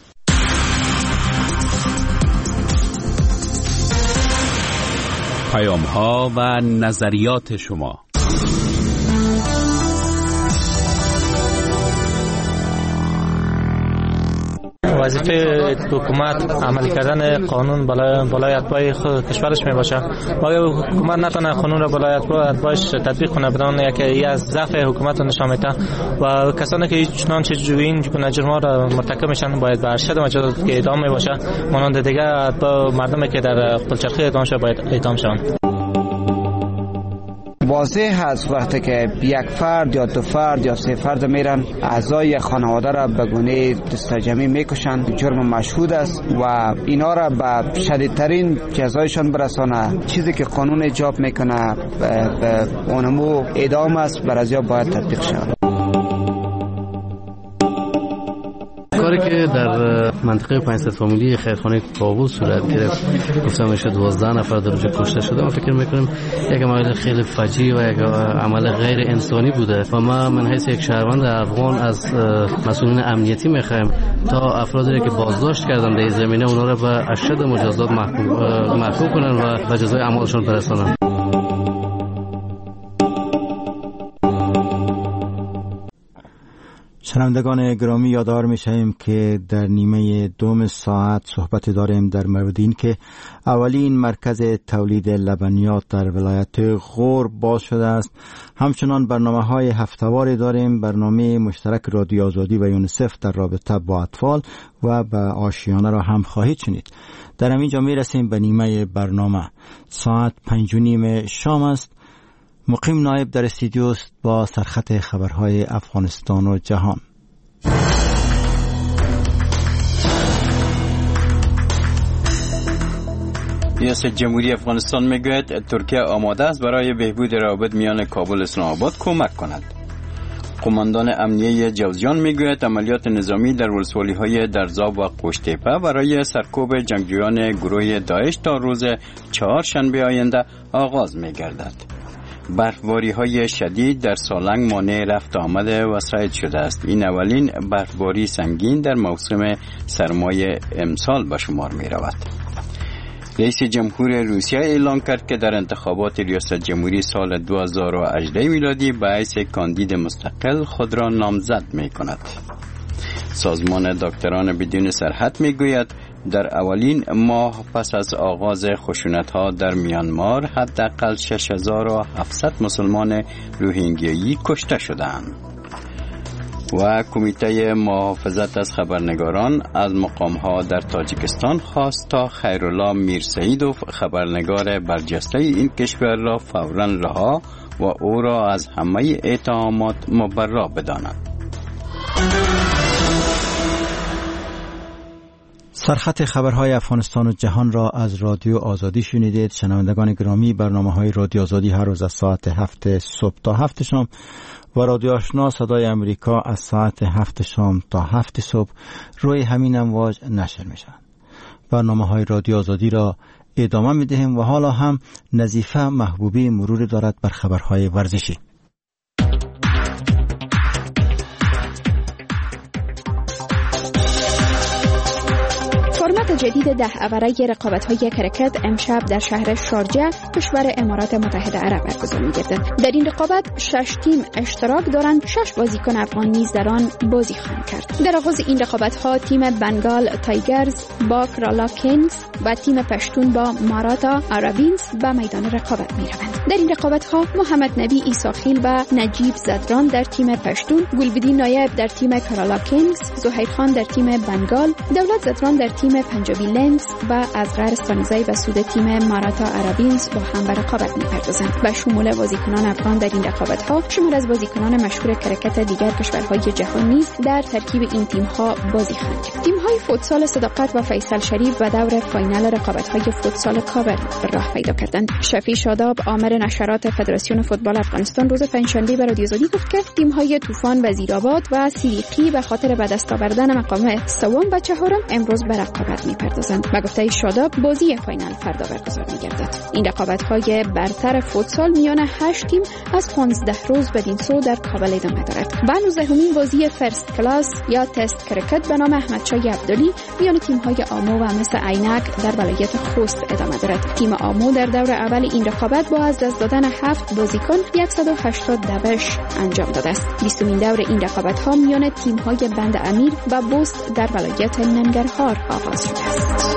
پیام ها و نظریات شما. وظیفه حکومت عملی کردن قانون بالای بالای اتباع کشورش می باشه. اگر حکومت نتونه قانون را بالای اتباعش تطبیق کنه بدون یکی از ضعف حکومت نشان میده و کسانی که هیچ نان چه جوری این گونه جرم را مرتکب میشن باید به ارشد مجازات که اعدام می باشه، مانند دیگه اتباع مردمی که در قلچرخی اعدام شده باید اعدام شوند. با واضح است وقتی که یک فرد یا دو فرد یا سه فرد میرن اعضای خانواده را به گونه دستجمعی میکشند، جرم مشهود است و اینا را به شدیدترین جزایشان برسانه. چیزی که قانون ایجاب میکنه به اونمو اعدام است، بر ازیا باید تطبیق شود. کاری که در منطقه پنجصد فامیلی خیرخانه کابل صورت گرفت، گفتم میشه دوازده نفر در اونجا کشته شده. ما فکر میکنیم یک عمل خیلی فجیع و یک عمل غیر انسانی بوده و ما من حیث یک شهروند افغان از مسئولین امنیتی میخوایم تا افرادی که بازداشت کردن در این زمینه اونا را به اشد مجازات محکوم کنن و به جزای اعمالشون برسانن. شنوندگان گرامی، یادآور میشیم که در نیمه دوم ساعت صحبت داریم در مورد این که اولین مرکز تولید لبنیات در ولایت غور باز شده است. همچنان برنامه های هفته‌واری داریم، برنامه مشترک رادیو آزادی و یونیسف در رابطه با اطفال و به آشیانه را هم خواهید شنید. در همینجا میرسیم به نیمه برنامه. ساعت پنج و نیم شام است. مقیم نایب در استودیو است با سرخط خبرهای افغانستان و جهان. ریاست جمهوری افغانستان میگوید ترکیه آماده است برای بهبود روابط میان کابل و اسلام آباد کمک کند. قماندان امنیه جوزجان میگوید عملیات نظامی در ولسوالی‌های درزاب و قوشتیپه برای سرکوب جنگجویان گروه داعش تا روز چهارشنبه آینده آغاز میگردد. برفباری های شدید در سالنگ مانع رفت آمد وسایط شده است. این اولین برفباری سنگین در موسم سرمای امسال به شمار می رود. رئیس جمهور روسیه اعلام کرد که در انتخابات ریاست جمهوری سال دو هزار و هجده میلادی به حیث کاندید مستقل خود را نامزد می کند. سازمان دکتران بدون سرحد می گوید در اولین ماه پس از آغاز خشونت‌ها در میانمار حداقل شش هزار و هفتصد مسلمان روهینگیایی کشته شدند. و کمیته محافظت از خبرنگاران از مقام‌ها در تاجیکستان خواست تا خیرالله میرسعیدوف خبرنگار برجسته این کشور را فوراً رها و او را از همه اتهامات مبرا بدانند. سرخط خبرهای افغانستان و جهان را از رادیو آزادی شنیدید. شنوندگان گرامی، برنامه‌های رادیو آزادی هر روز از ساعت هفت صبح تا هفت شام و رادیو آشنا صدای امریکا از ساعت هفت شام تا هفت صبح روی همین امواج نشر میشن. برنامه‌های رادیو آزادی را ادامه میدهیم و حالا هم نظیفه محبوبی مرور دارد بر خبرهای ورزشی. فرمت جدید ده اوره رقابت‌های کرکت امشب در شهر شارجه کشور امارات متحده عرب برگزار می‌گردد. در این رقابت شش تیم اشتراک دارند. شش بازیکن افغان نیز در آن بازی خواهند کرد. در آغاز این رقابت‌ها تیم بنگال تایگرز با کرالا کینگز و تیم پشتون با ماراتا عربینز به میدان رقابت می‌روند. در این رقابت‌ها محمد نبی ایساخیل و نجیب زدران در تیم پشتون، گلبدین نایب در تیم کرالا کینگز، زهیر خان در تیم بنگال، دولت زدران در تیم پنجابی لنز و اصغر استانزی و سود تیم ماراتا عربینز با هم به رقابت می‌پردازند. به شمول بازیکنان افغان در این رقابت‌ها شمار از بازیکنان مشهور کرکت دیگر کشورهای جهان نیز در ترکیب این تیم‌ها بازی خواهند کرد. تیم‌های فوتسال صداقت و فیصل شریف به دور فاینال رقابت‌های فوتسال کابل راه پیدا کردند. شفیع شاداب آمر نشرات فدراسیون فوتبال افغانستان روز پنجشنبه به رادیو آزادی گفت که تیم‌های طوفان وزیرآباد و سیریقی به خاطر به دست آوردن مقام سوم و چهارم امروز به رقابت می‌پردازند. به گفته شاداب بازی فاینال فردا برگزار می‌گردد. این رقابت‌های برتر فوتسال میان هشت تیم از پانزده روز بدین سو در کابل ادامه دارد. و نوزدهمین بازی فرست کلاس یا تست کرکت به نام احمدشاه عبدلی میان تیم‌های آمو و مثل عینک در ولایت خوست ادامه دارد. تیم آمو در دور اول این رقابت با از دست دادن هفت بازیکن صد و هشتاد دوش انجام داده است. بیستمین دور این رقابت‌ها میان تیم‌های بند امیر و بست در ولایت ننگرهار آغاز شده است.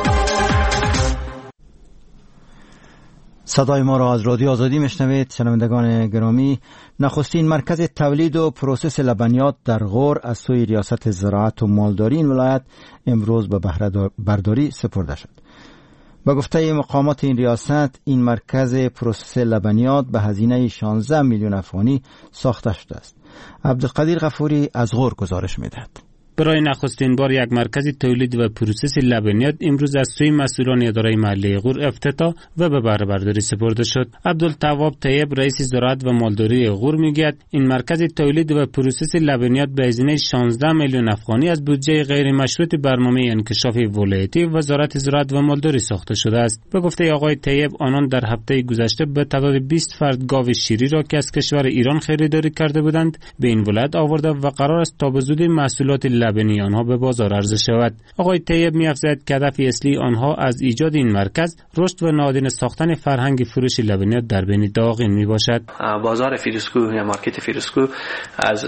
صدای ما را از رادیو آزادی میشنوید. شنوندگان گرامی، نخستین مرکز تولید و پروسس لبنیات در غور از سوی ریاست زراعت و مالداری این ولایت امروز به بهره برداری سپرده شد. با گفته مقامات این ریاست، این مرکز پروسس لبنیات به هزینه شانزده میلیون افغانی ساخته شده است. عبدالقدیر غفوری از غور گزارش می‌دهد. برای نخستین بار یک مرکز تولید و پروسس لبنیات امروز از سوی مسئولان اداره محلی غور افتتاح و به بهره برداری سپرده شد. عبدالتواب طیب رئیس زراعت و مالداری غور میگوید این مرکز تولید و پروسس لبنیات به هزینه شانزده میلیون افغانی از بودجه غیر مشروط برنامه انکشاف ولایتی وزارت زراعت و مالداری ساخته شده است. به گفته آقای طیب، آنان در هفته گذشته به تعداد بیست فرد گاو شیری را که از کشور ایران خریداری کرده بودند به این ولایت آورده و قرار است تا به زودی محصولات لبنی آنها به بازار عرضه شود. آقای طیب می‌افزاید که هدف اصلی آنها از ایجاد این مرکز رشد و نهادینه ساختن فرهنگ فروش لبنیات در بین داغین میباشد. بازار فیروسکو یا مارکت فیروسکو از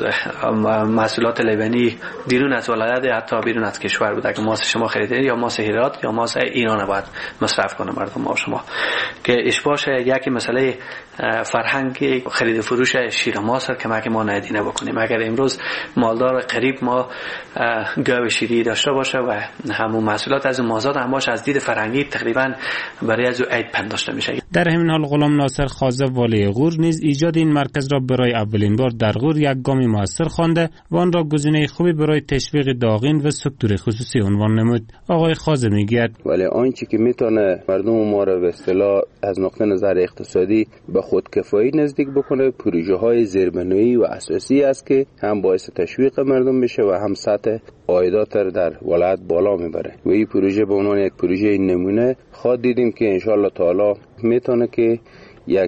محصولات لبنی بیرون از ولایت حتی بیرون از کشور بوده که ماست شما خریدید یا ماست هرات یا ماست ایران باید مصرف کنه مردم ما شما که اشباش یکی مسئله فرهنگ خرید و فروش شیر ماست که ما که ما ندینه بکنیم. اگر امروز مالدار قریب ما گاو شیری داشته باشه و همون محصولات از مازاد هم باشه از دید فرهنگی تقریبا برای از عید پنداشته میشه. در همین حال غلام ناصر خازه والی غور نیز ایجاد این مرکز را برای اولین بار در غور یک گام موثر خوانده و آن را گزینه خوبی برای تشویق داغین و سکتور خصوصی عنوان نمود. آقای خازه میگوید ولی آنچه که میتونه مردم ما را به اصطلاح از نقطه نظر اقتصادی به خودکفایی نزدیک بکنه پروژه های زیربنایی و اساسی است که هم باعث تشویق مردم میشه و هم سطح عایدات در ولایت بالا میبره و این پروژه به عنوان یک پروژه نمونه خواهد دیدیم که انشالله تعالی میتونه که یک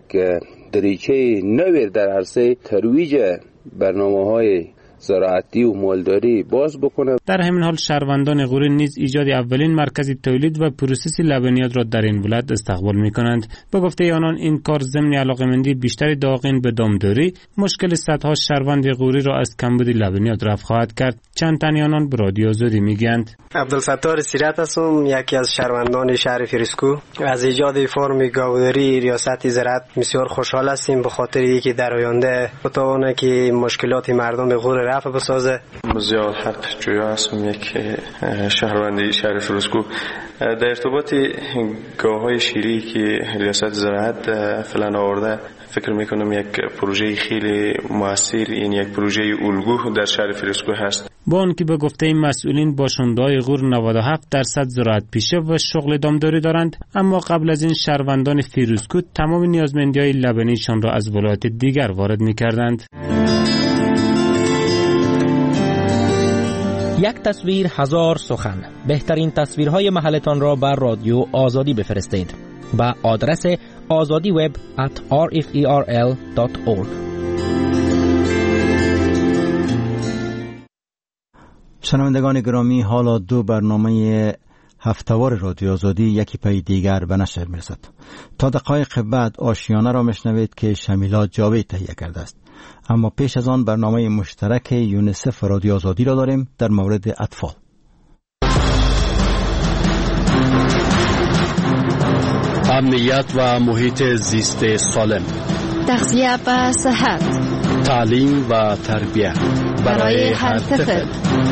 دریچه نوی در عرصه ترویج برنامه‌های زراعتی و مالداری باز بکنه. در همین حال شهروندان غور نیز ایجاد اولین مرکز تولید و پروسس لبنیات را در این ولایت استقبال می‌کنند. به گفته آنان این کار ضمن علاقه‌مندی بیشتر داغین به دامداری مشکل صدها شهروند غوری را از کمبود لبنیات رفع خواهد کرد. چند تن آنان به رادیو آزادی میگویند. عبدالستار سیرت هستم، یکی از شهروندان شهر فیروسکو. از ایجاد فرم گاوداری ریاست زراعت بسیار خوشحال هستیم به خاطر اینکه در آینده بتونه که مشکلات مردم غور رفع بسازه. زیاد حق جویا هستم، یک شهروندی شهر فیروسکو. در ارتباط گاوهای شیری که ریاست زراعت فعلا آورده فکر میکنم یک پروژه خیلی موثر، این یک پروژه الگو در شهر فیروسکو هست. با آنکه به گفته مسئولین باشنده‌های غور نود و هفت درصد زراعت پیشه و شغل دامداری دارند، اما قبل از این شهروندان فیروسکو تمام نیازمندی‌های لبنیشان را از ولایت دیگر وارد می‌کردند. یک تصویر هزار سخن. بهترین تصویرهای محلتان را بر رادیو آزادی بفرستید با آدرس azadi web at r f e r l dot org. شنوندگان گرامی، حالا دو برنامه هفته‌وار رادیو آزادی یکی پی دیگر به نشر می‌رسد. تا دقایق بعد آشیانه را میشنوید که شمیلا جاوید تهیه کرده است. اما پیش از آن برنامه مشترک یونیسف و رادیو آزادی را داریم در مورد اطفال. امنیت و محیط زیست سالم، تغذیه و صحت، تعلیم و تربیت برای هر طفل.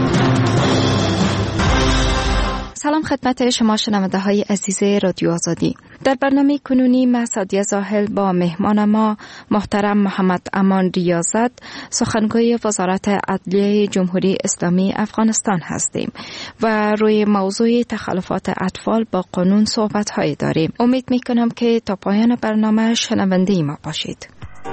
سلام خدمت شما شنونده های عزیز رادیو آزادی. در برنامه کنونی من سعدیه زاهل با مهمان ما محترم محمد امان ریاضت، سخنگوی وزارت عدلیه جمهوری اسلامی افغانستان هستیم و روی موضوع تخلفات اطفال با قانون صحبت های داریم. امید می کنم که تا پایان برنامه شنونده ما باشید.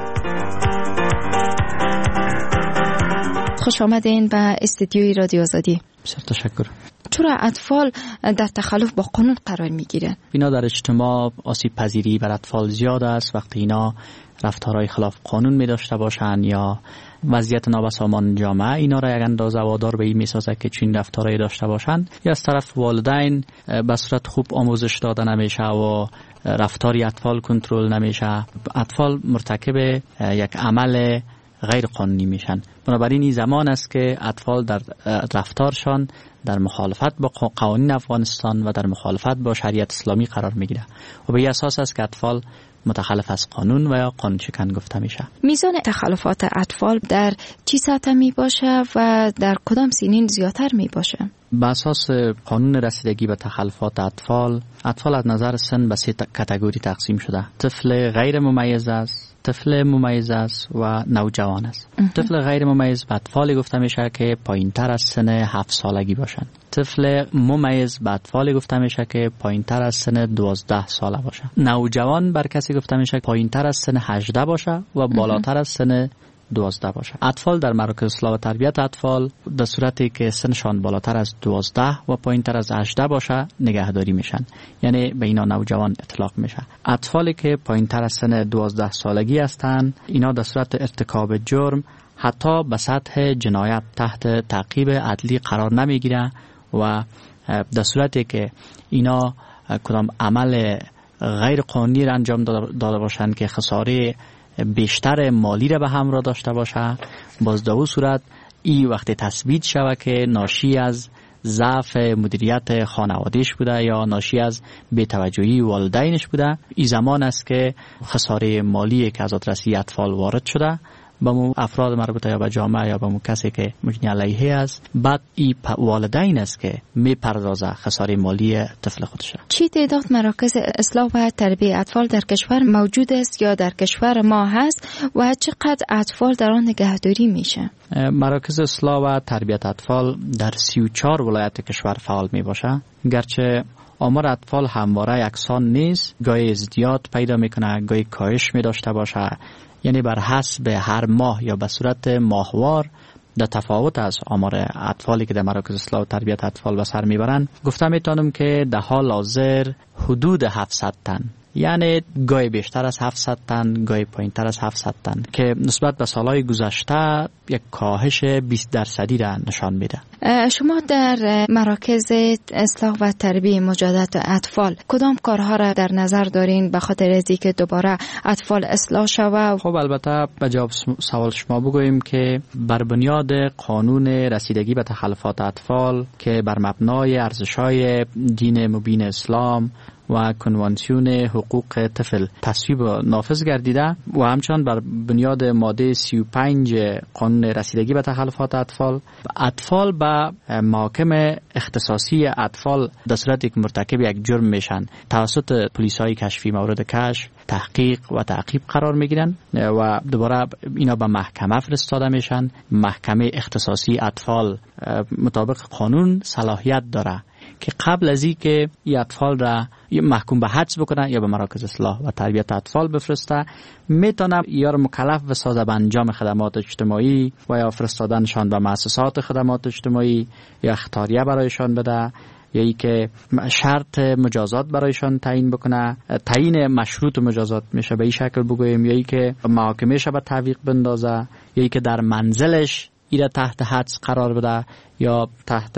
خوش آمدین به استودیوی رادیو آزادی. بسیار تشکر. چرا اطفال در تخلف با قانون قرار می گیرن؟ اینا در اجتماع آسیب پذیری بر اطفال زیاد است. وقتی اینا رفتارهای خلاف قانون می داشته باشند یا وضعیت نابسامان جامعه اینا را یک اندازه وادار به این می سازه که چین رفتارهای داشته باشند، یا از طرف والدین به صورت خوب آموزش داده نمیشه و رفتاری اطفال کنترل نمیشه، اطفال مرتکب یک عمل غیر قانونی میشن. بنابراین این زمان است که اطفال در رفتارشان در مخالفت با قوانین افغانستان و در مخالفت با شریعت اسلامی قرار میگیره و به این اساس است که اطفال متخلف از قانون و یا قانون شکن گفته میشه. میزان تخلفات اطفال در چی سطح می باشه و در کدام سنین زیادتر می باشه؟ به اساس قانون رسیدگی به تخلفات اطفال، اطفال از نظر سن به سه کاتگوری تقسیم شده. طفل غیر ممیز است، طفل ممیز است و نوجوان است. طفل غیر ممیز به اطفالی گفته میشه که پایین تر از سن هفت سالگی باشند. طفل ممیز به اطفالی گفته میشه که پایین تر از سن دوازده ساله باشه. نوجوان بر کسی گفته میشه پایین تر از سن هجده باشه و بالاتر از سن دوازده باشه. اطفال در مراکز اصلاح و تربیت اطفال در صورتی که سنشان بالاتر از دوازده و پایین تر از هجده باشه نگهداری میشن، یعنی به اینا نوجوان اطلاق میشه. اطفالی که پایین تر از سن دوازده سالگی هستند اینا در صورت ارتکاب جرم حتی به سطح جنایت تحت تعقیب عدلی قرار نمیگیره و در صورتی که اینا کدام عمل غیر قانونی را انجام داده باشند که خساره بیشتر مالی را به همراه داشته باشه، باز در اون صورت این وقتی تثبیت شود که ناشی از ضعف مدیریت خانوادهش بوده یا ناشی از بی‌توجهی والدینش بوده، این زمان است که خساره مالی که از آدرسی اطفال وارد شده به مو افراد مربوطه یا به جامعه یا به مو کسی که مجنی علیه است، بعد این والدین است که می پردازه خساره مالی طفل خودشه. چی تعداد مراکز اصلاح و تربیت اطفال در کشور موجود است یا در کشور ما هست و چقدر اطفال در آن نگهداری میشه؟ مراکز اصلاح و تربیت اطفال در سی و چهار ولایت کشور فعال می باشه، گرچه آمار اطفال همواره یکسان نیست، گاهی ازدیاد پیدا میکنه، گاهی کاهش می داشته باشه، یعنی بر حسب هر ماه یا به صورت ماهوار در تفاوت از آمار اطفالی که در مراکز اصلاح و تربیت اطفال به سر میبرند. گفته میتونم که در حال حاضر حدود هفتصد تن، یعنی گاهی بیشتر از هفتصد تن، گاهی پایینتر از هفتصد تن، که نسبت به سالهای گذشته یک کاهش بیست درصدی را نشان میده. شما در مراکز اصلاح و تربیت مجازات اطفال کدام کارها را در نظر دارین به خاطر از اینکه دوباره اطفال اصلاح شود؟ خب البته به جواب سوال شما بگوییم که بر بنیاد قانون رسیدگی به تخلفات اطفال که بر مبنای ارزش‌های دین مبین اسلام و کنوانسیون حقوق طفل تصویب و نافذ گردیده و همچنان بر بنیاد ماده سی و پنج قانون رسیدگی به تخلفات اطفال، اطفال به محاکم اختصاصی اطفال در صورتی که مرتکب یک جرم میشن توسط پلیسای کشفی مورد کشف تحقیق و تعقیب قرار میگیرن و دوباره اینا به محکمه فرستاده میشن. محکمه اختصاصی اطفال مطابق قانون صلاحیت داره که قبل از این که این اطفال را محکوم به حبس بکنه یا به مراکز اصلاح و تربیت اطفال بفرسته، میتونه یا مکلف بسازه به انجام خدمات اجتماعی و یا فرستادنشان به مؤسسات خدمات اجتماعی یا اختیاریه برایشان بده، یا ای که شرط مجازات برایشان تعیین بکنه. تعیین مشروط مجازات میشه به این شکل بگوییم، یا ای که محاکمه‌اش به تعویق بندازه، یا ای که در منزلش ایره تحت حدس قرار بده یا تحت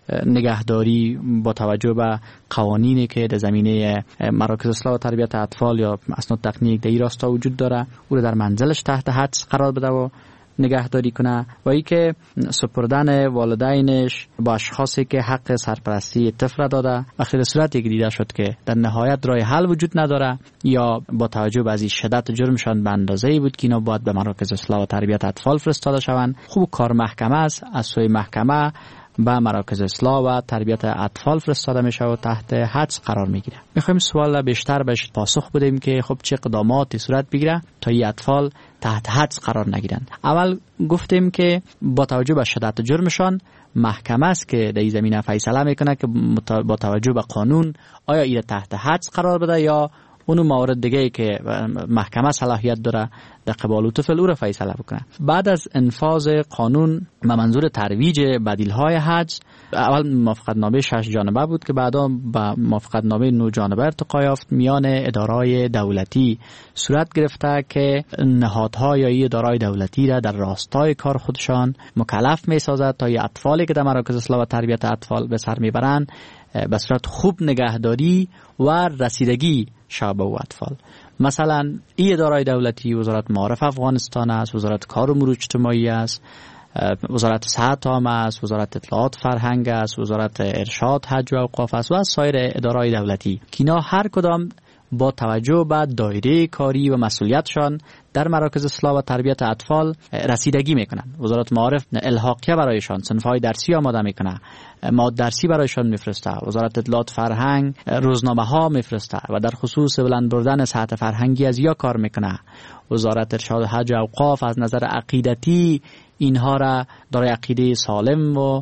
نگهداری با توجه به قوانینی که در زمینه مراکز اصلاح و تربیت اطفال یا اسناد تکنیک در این راستا وجود داره، او رو در منزلش تحت حدس قرار بده و نگهداری کنه، و ای که سپردن والدینش با اشخاصی که حق سرپرستی طفل داده و خیلی صورتی که دیده شد که در نهایت راه حل وجود نداره یا با توجه به از شدت جرمشان به اندازه‌ای بود که اینا باید به مراکز اصلاح و تربیت اطفال فرستاده شوند. خوب کار محکمه است، از سوی محکمه به مراکز اصلاح و تربیت اطفال فرستاده میشه و تحت حدس قرار میگیره. میخوایم سوال بیشتر بهش پاسخ بدیم که خب چه اقداماتی صورت بگیره تا این اطفال تحت حدس قرار نگیرن. اول گفتیم که با توجه به شدت جرمشان محکمه است که در این زمینه فیصله میکنه که با توجه به قانون آیا این تحت حدس قرار بده یا اونو موارد دیگه که محکمه صلاحیت داره در قبال طفل او را فیصله بکنه. بعد از انفاذ قانون به منظور ترویج بدیل‌های حج، اول موافقت نامه شش جانبه بود که بعدا به موافقت نامه نه جانبه ارتقا یافت میان ادارای دولتی صورت گرفته که نهادها یا ادارای دولتی را در راستای کار خودشان مکلف میسازد تا اطفالی که در مراکز اصلاح و تربیت اطفال به سر میبرند به صورت خوب نگهداری و رسیدگی شب و اطفال. مثلا این ادارای دولتی وزارت معارف افغانستان است، وزارت کار و امور اجتماعی است، وزارت صحت عامه است، وزارت اطلاعات فرهنگ است، وزارت ارشاد حج و اوقاف است و سایر ادارای دولتی که اینا هر کدام با توجه به دایره کاری و مسئولیتشان در مراکز اصلاح و تربیت اطفال رسیدگی میکنن. وزارت معارف الحاقیه برایشان، صنف‌های درسی آماده میکنه، مواد درسی برایشان میفرسته. وزارت اطلاعات فرهنگ روزنامه ها میفرسته و در خصوص بلند بردن سطح فرهنگی از یا کار میکنه. وزارت ارشاد حج و اوقاف از نظر عقیدتی اینها را دارای عقیده سالم و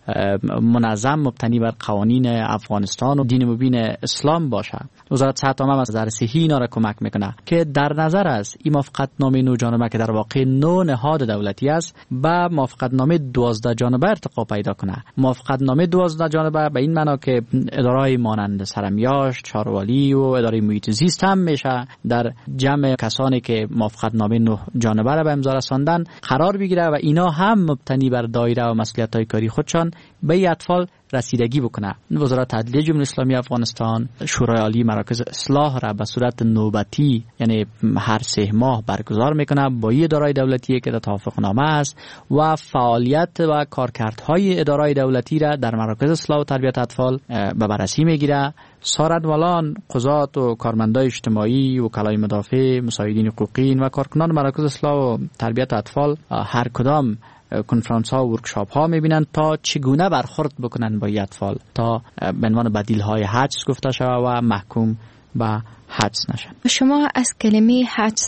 منظم مبتنی بر قوانین افغانستان و دین مبین اسلام باشه. وزارت صحت عامه از نظر صحی اینا را کمک میکنه که در نظر است این موافقت نامه نو جانبه که در واقع نو نهاد دولتی است با موافقت نامه دوازده جانبه ارتقا پیدا کنه. موافقت نامه دوازده جانبه به این معنا که اداره‌های مانند سرمیاش، چاروالی و اداره محیط زیست هم میشه در جمع کسانی که موافقت نامه نو جانبه را به امضا رساندن قرار بگیره و اینا هم مبتنی بر دایره و مسئولیت‌های کاری خودشان به اطفال رسیدگی بکنه. وزارت عدلیه جمهوری اسلامی افغانستان شورای عالی مراکز اصلاح را به صورت نوبتی یعنی هر سه ماه برگزار میکنه با این ادارای دولتی که در توافقنامه است و فعالیت و کارکردهای ادارای دولتی را در مراکز اصلاح و تربیت اطفال به بررسی میگیره. ساردولان، قضات و کارمندای اجتماعی، وکلای مدافع، مساعدین حقوقی و کارکنان مراکز اصلاح و تربیت اطفال هر کدام کنفرانس ها و ورکشاپ ها میبینن تا چگونه برخورد بکنن با اطفال تا به عنوان بدیل های حجز گفته شود و محکوم به حجز نشن. شما از کلمه حجز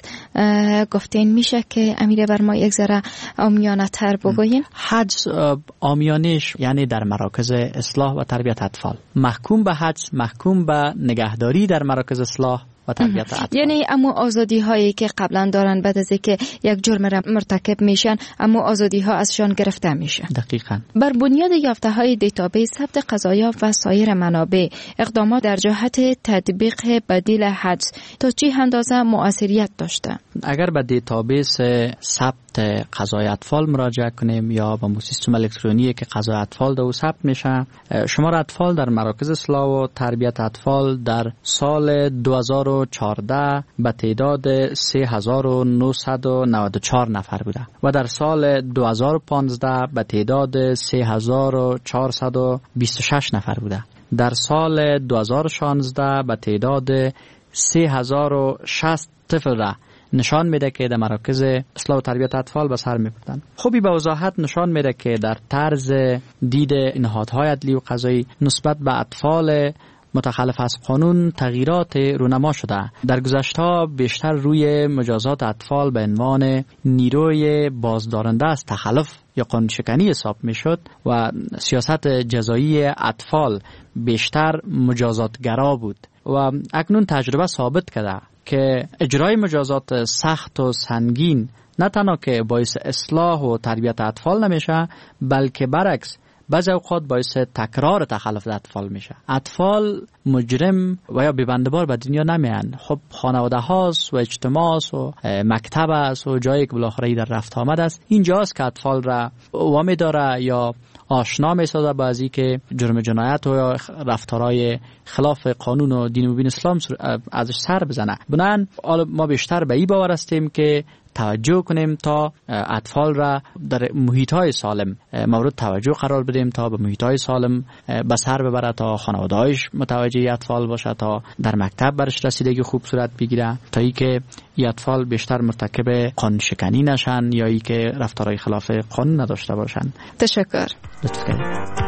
گفتین، میشه که امیر بر ما یک ذره عامیانه تر بگوین؟ حجز عامیانش یعنی در مراکز اصلاح و تربیت اطفال. محکوم به حجز، محکوم به نگهداری در مراکز اصلاح و تربیت اطفال. یعنی اما آزادی هایی که قبلا دارن بعد از اینکه یک جرم را مرتکب میشن اما آزادی ها ازشان گرفته میشه. دقیقاً. بر بنیاد یافته های دیتابیس ثبت قضایا و سایر منابع اقدامات در جهت تطبیق بدیل حجز تا چه اندازه مؤثریت داشته؟ اگر به دیتابیس ثبت قضای اطفال مراجعه کنیم یا با سیستم الکترونیکی که قضای اطفال در او ثبت میشه، شمار اطفال در مراکز اصلاح و تربیت اطفال در سال دو هزار و چهارده به تعداد سه هزار و نهصد و نود و چهار نفر بوده و در سال دو هزار و پانزده به تعداد سه هزار و چهارصد و بیست و شش نفر بوده. در سال دو هزار و شانزده به تعداد سه هزار و شصت طفل را نشان میده که در مراکز اصلاح و تربیت اطفال به سر میبردن. خوبی به وضاحت نشان میده که در طرز دید نهادهای عدلی و قضایی نسبت به اطفال متخلف از قانون تغییرات رونما شده. در گذشته بیشتر روی مجازات اطفال به عنوان نیروی بازدارنده از تخلف یا قانون شکنی حساب میشد و سیاست جزایی اطفال بیشتر مجازاتگرا بود و اکنون تجربه ثابت کرده که اجرای مجازات سخت و سنگین نه تنها که باعث اصلاح و تربیت اطفال نمیشه بلکه برعکس بعضی اوقات باعث تکرار تخلف اطفال میشه. اطفال مجرم و یا بی‌بنده‌بار به دنیا نمیان. خب خانواده هاست و اجتماع است و مکتب است و جایی که بالاخره در رفت آمد است، اینجاست که اطفال را وامی داره یا آشنا میسازه با ازی که جرم جنایت و یا رفتارهای خلاف قانون و دین مبین اسلام ازش سر بزنه. بنابراین ما بیشتر به این باور هستیم که توجه کنیم تا اطفال را در محیط‌های سالم مورد توجه قرار بدیم تا به محیط‌های سالم به سر ببره، تا خانواده‌هاش متوجه اطفال باشه، تا در مکتب برش رسیدگی خوب صورت بگیره، تا ای که این اطفال بیشتر مرتکب قانون شکنی نشن یا ای که رفتارهای خلاف قانون نداشته باشن. تشکر. لطف کنید.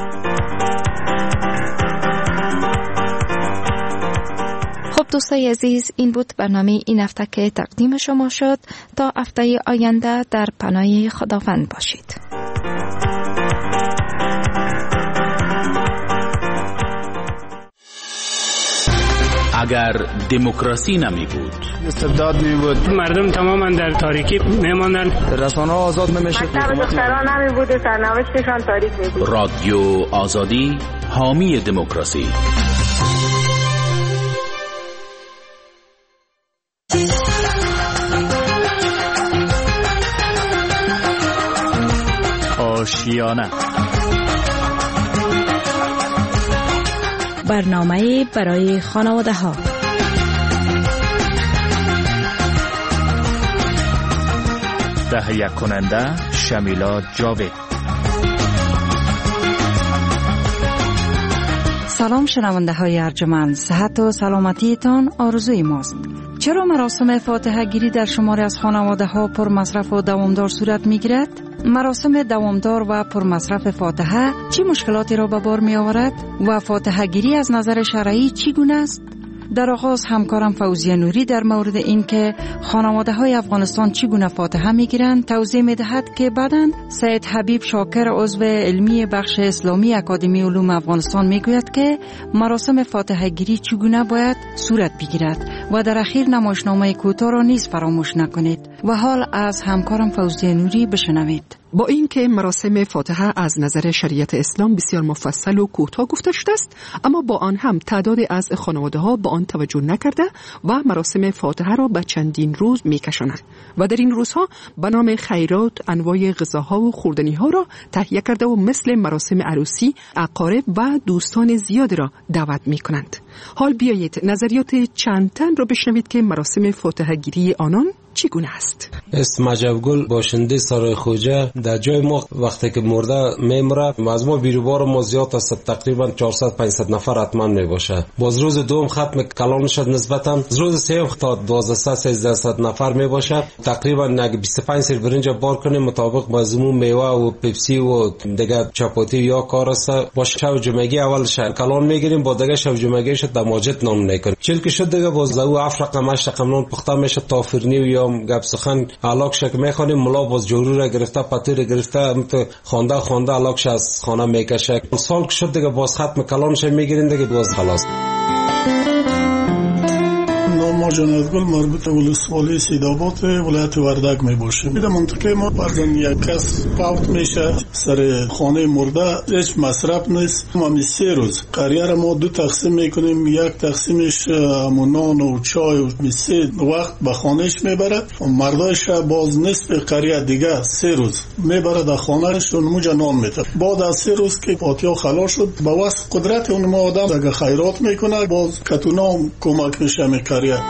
خب دوستای عزیز، این بود برنامه این هفته که تقدیم شما شد. تا هفته آینده در پناه خداوند باشید. اگر دموکراسی نمی بود، استبداد می بود، مردم تماما در تاریکی می ماندن، رسانه ها آزاد نمی شد، مکتب دختران نمی بود، سرنوشتشان تاریک می بود. رادیو آزادی حامی دموکراسی. آشیانه، برنامه برای خانواده ها. تهیه کننده شمیلا جاوید، سلام شنونده های ارجمند، صحت و سلامتیتان آرزوی ماست. چرا مراسم فاتحه گیری در شماری از خانواده ها پر مصرف و دوامدار صورت می گیرد؟ مراسم دوامدار و پر مصرف فاتحه چه مشکلاتی را به بار می آورد و فاتحه گیری از نظر شرعی چگونه است؟ در آغاز همکارم فوزیه نوری در مورد این که خانواده های افغانستان چگونه فاتحه می گیرند توضیح می دهد که بعداً سید حبیب شاکر عضو علمی بخش اسلامی اکادمی علوم افغانستان می گوید که مراسم فاتحه گیری چگونه باید صورت بگیرد و در اخیر نمایشنامه کوتاه را نیز فراموش نکنید. و حال از همکارم فوزیه نوری بشنوید. با اینکه مراسم فاتحه از نظر شریعت اسلام بسیار مفصل و کوتاه گفته شده است، اما با آن هم تعداد از خانواده ها به آن توجه نکرده و مراسم فاتحه را به چندین روز میکشانند و در این روزها به نام خیرات انواع غذاها و خوردنی ها را تهیه کرده و مثل مراسم عروسی اقارب و دوستان زیاد را دعوت میکنند. حال بیایید نظریات چند تن را بشنوید که مراسم فاتحه گیری آنان چگونه است. اسم مجبگل باشنده سرای خوجه در جای ما وقتی که مرده میمره از ما بیروبار ما زیاد است، تقریبا چهارصد پانصد نفر حتما میباشه. باز روز دوم ختم کلام شد نسبتا روز سوم تا دوازده سیزده نفر میباشه. تقریبا نگ بیست و پنج سر برنج بار کنیم مطابق با زمون میوه و پپسی و دیگه چپاتی یا کار است. با شب جمعگی اول شهر کلام میگیریم، با دیگه شب جمعگی شد دماجت نام نکنیم. چیل که شد دیگه باز او هفت رقم هشت رقم نان پخته میشه تا فرنی و یا گپ سخن علاق شک میخوانیم. ملا باز جورو را گرفته پتیر گرفته مت خوانده خوانده علاقش از خانه میکشه. سال که شد دیگه باز ختم کلامش میگیریم دیگه باز خلاص. ما جنازگل مربوط به ولسوالی سیدآباد ولایت وردک می باشه. در منطقه ما فرضاً یک کس فوت میشه سر خانه مرده هیچ مصرف نیست. ما می سه روز قریه را ما دو تقسیم میکنیم، یک تقسیمش نان و چای و می سه وقت به خانهش میبره، مرداش باز نصف قریه دیگه سه روز میبره در خانهش و نموجه نان میده. بعد از سه روز که فاتحه خلاص شد به واسه قدرت اون ما آدم دیگه خیرات میکنه، باز کتونا کمک میشه می قریه.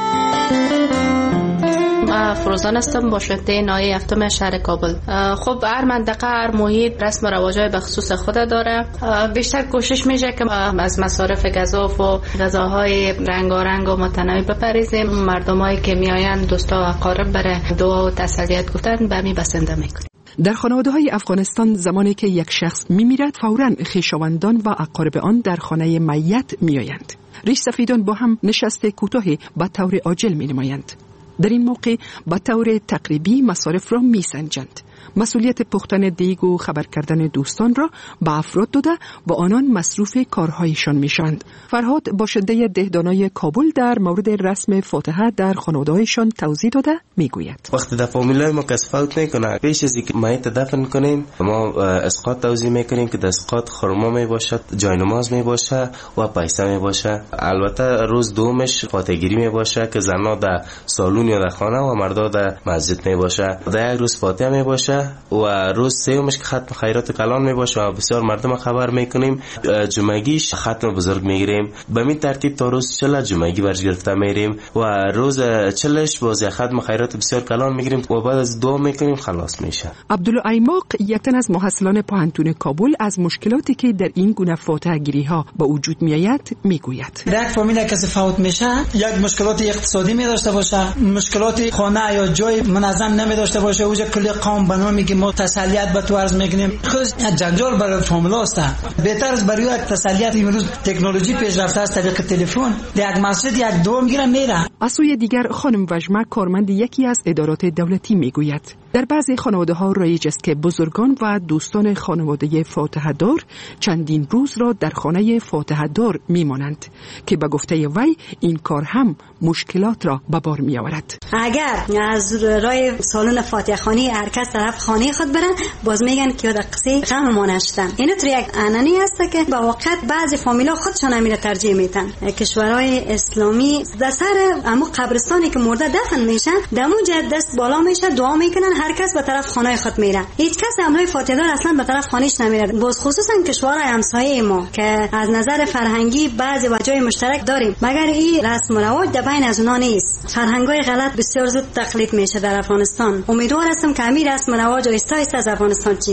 من فروزان هستم، باشنده ناحیه هفتم شهر کابل. خب هر منطقه هر محیط رسم و رواجای به خصوص خود داره. بیشتر کوشش میشه که از مصارف گزاف و غذاهای رنگارنگ و متنوع بپریزیم. مردمایی که میآیند دوستا و اقارب بره دعا و تسلیت گفتن به می بسنده میکنیم. در خانواده های افغانستان زمانی که یک شخص میمیرد فوراً خویشاوندان و اقارب آن در خانه میت میآیند. ریش سفیدان با هم نشست کوتاهی به طور عاجل می نمایند. در این موقع به طور تقریبی مصارف را می سنجند. مسئولیت پختن دیگ و خبر کردن دوستان را به افراد داده و آنان مصروف کارهایشان می شوند. فرهاد باشنده دهدانای کابل در مورد رسم فاتحه در خانواده‌هایشان توضیح داده می گوید. وقتی در فامیلای ما کس فوت میکنه پیش از اینکه میت دفن کنیم ما اسقاط توزیع میکنیم که در اسقاط خرما می باشد، جای نماز می باشه و پیسه می باشه. البته روز دومش فاتحه گیری می باشه که زنها در سالن یا در خانه و مردا در مسجد می باشه. در یک روز فاتحه می باشه و روز سومش که ختم خیرات کلان می باشه و بسیار مردم خبر میکنیم. جمعگیش ختم بزرگ میگیریم. به این ترتیب تا روز چل جمعگی برش گرفته میریم و روز چلش باز ختم خیرات بسیار کلان میگیریم و بعد از دعا میکنیم خلاص میشه. عبدالله ایماق یک تن از محصلان پوهنتون کابل از مشکلاتی که در این گونه فاتحه گیری ها به وجود میآید میگوید. در فامیل کسی فوت میشه یک مشکلات اقتصادی می داشته باشه، مشکلات خانه یا جای منظم نمی داشته باشه، اوج کلی قوم بنا میگه ما تسلیت به تو عرض میکنیم. خود جنجال برای فامیل است. بهتر از برای یک تسلیت امروز تکنولوژی پیشرفته است، طریق تلفن در یک مسجد یک دعا میگیره میره. از سوی دیگر خانم وجمه کارمند یکی از ادارات دولتی میگوید در بعضی خانواده ها رایج است که بزرگان و دوستان خانواده فاتحه دار چندین روز را در خانه فاتحه دار میمانند که به گفته وی این کار هم مشکلات را به بار می آورد. اگر از رای سالن فاتحه خانی هر کس طرف خانه خود برن باز میگن که یاد قصه غم ما نشدن. اینو تو یک انانی است که با وقت بعضی فامیلا خودشان امیر ترجیح میدن. کشورهای اسلامی در سر امو قبرستانی که مرده دفن میشن دمو جد دست بالا میشه دعا میکنن، هر کس به طرف خانه خود میره. هیچ کس امروی فاتحه دار اصلا به طرف خانهش نمیره. باز خصوصا کشورهای همسایه ما که از نظر فرهنگی بعضی وجهای مشترک داریم، مگر این رسم و رواج در بین از اونا نیست. فرهنگای غلط بسیار زود تقلید میشه در افغانستان. امیدوار هستم که امیر رسم و رواج آهسته آهسته از افغانستان چیده شود.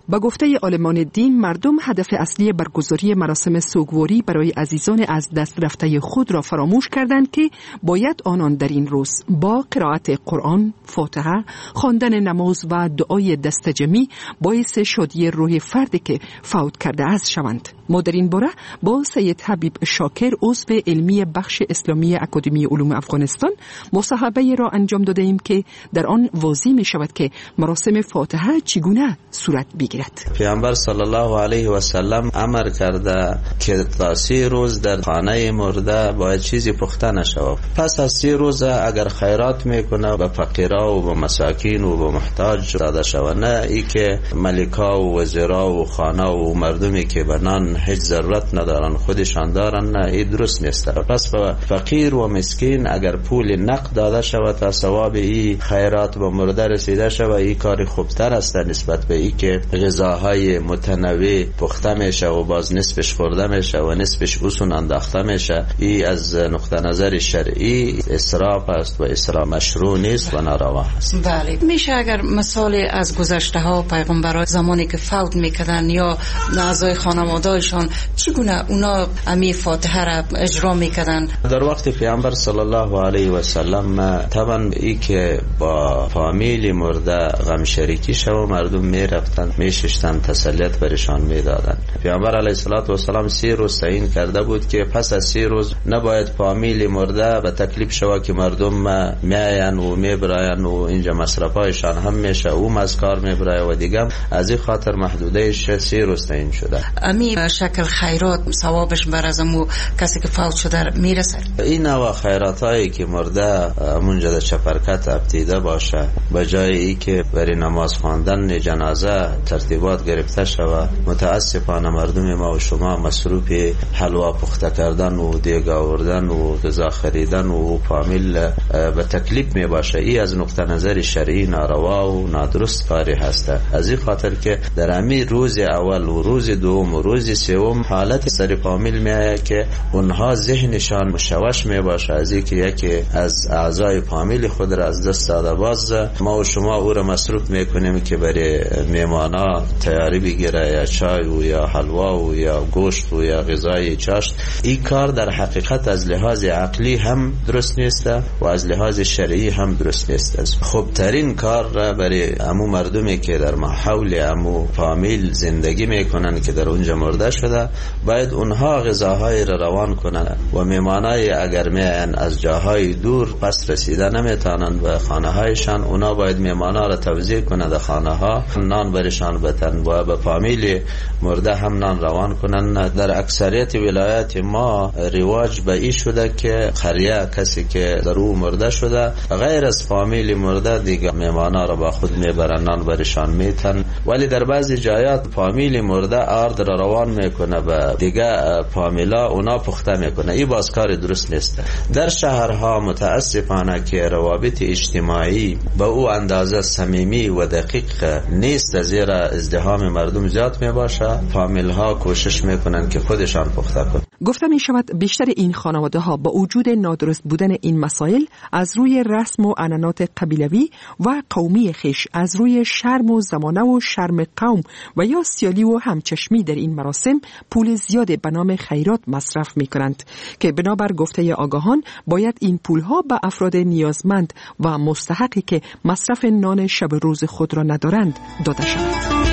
با گفته عالمان دین، مردم هدف اصلی برگزاری مراسم سوگواری برای عزیزان از دست رفته خود را فراموش کردند که باید آنان در این روز با قرائت قرآن، فاتحه، خواندن نماز و دعای دستجمی باعث شادی روح فردی که فوت کرده است شوند. ما در این باره با سید حبیب شاکر، عضو علمی بخش اسلامی اکادمی علوم افغانستان، مصاحبه را انجام داده ایم که در آن واضح می شود که مراسم فاتحه چگونه صورت بگیرد. پیامبر صلی الله علیه و سلم امر کرده که تا سی روز در خانه مرده باید چیزی پخته نشود. پس از سی روز اگر خیرات میکنه به فقیرا و به مساکین و به محتاج داده شود، نه ای که ملکا و وزرا و خانه و مردمی که به نان هیچ ضرورت ندارن خودشان دارن، نه ای درست نیست. پس به فقیر و مسکین اگر پول نقد داده شود تا ثواب ای خیرات به مرده رسیده شود، ای کار خوبتر است نسبت به ای که غذاهای متنوع پخته میشه و باز نصفش خورده میشه و نصفش اوسون انداخته میشه. ای از نقطه نظر شرعی اسراف است و اسراف مشروع نیست و ناروا است. بله، میشه اگر مثال از گذشته ها پیغمبران زمانی که فوت میکردن یا اعضای خانواده‌شان چگونه اونا امی فاتحه را اجرا میکردن؟ در وقت پیامبر صلی الله علیه و سلم طبعا ای که با فامیل مرده غم شریکی شو مردم میرفتن میششتن تسلیت برشان میدادن. پیامبر علیه الصلاة و السلام سی روز تعیین کرده بود که پس از سی روز نباید فامیل مرده به تکلیف شوه که مردم میاین و میبراین و اینجا مصرفایشان هم میشه او از کار میبرای و دیگه از این خاطر محدودهش سی روز تعیین شده. امی شکل خیرات ثوابش بر از امو کسی که فوت شده میرسه. این نوع خیرات هایی که مرده منجا در چپرکت ابتیده باشه، به جای ای که برای نماز خواندن جنازه ترتیبات گرفته شود، متاسفانه مردم ما و شما مصروف حلوا پخته کردن و دیگ آوردن و غذا خریدن و فامیل به تکلیف می باشه. ای از نقطه نظر شرعی ناروا و نادرست کاری هسته. از این خاطر که در امی روز اول و روز دوم و روز سوم حالت سر فامیل می آید که اونها ذهنشان مشوش می باشه از اینکه یکی از اعضای فامیل خود را از دست داده. باز ما و شما او را مصروف میکنیم که برای میمانا تیاری بگیره، یا چای و یا حلوا و یا گوشت و یا غذای چاشت. این کار در حقیقت از لحاظ عقلی هم درست نیست و از لحاظ شرعی هم درست نیست. خوب ترین کار را برای امو مردمی که در محول امو فامیل زندگی میکنن که در اونجا مرده شده، باید اونها غذاهای را روان کنن و میمانای اگر میان از جاهای دور پس رسیده نمیتونن به خانه هایشان، اونا باید میمانا را توزیع کنند در خانه ها، نان برشان بتن و به فامیل مرده هم نان روان کنن. در اکثریت ولایات ما رواج به این شده که قریه کسی که در او مرده شده غیر از فامیل مرده دیگه میمانا را با خود میبرن نان برشان میتن، ولی در بعضی جایات فامیل مرده آرد را روان میکنه به دیگه فامیلا، اونا پخته میکنه. این باز کار درست نیست. در شهرها متاسفانه که روابط اجتماعی به او اندازه صمیمی و دقیق نیست، زیرا ازدحام مردم زیاد می باشه، فامیل ها کوشش میکنن که خودشان پخته کنن. گفته می شود بیشتر این خانواده ها با وجود نادرست بودن این مسائل از روی رسم و عنعنات قبیلوی و قومی خیش، از روی شرم و زمانه و شرم قوم و یا سیالی و همچشمی در این مراسم پول زیاد به نام خیرات مصرف می کنند که بنابر گفته آگاهان باید این پول ها به افراد نیازمند و مستحقی که مصرف نان شب روز خود را ندارند داده شود.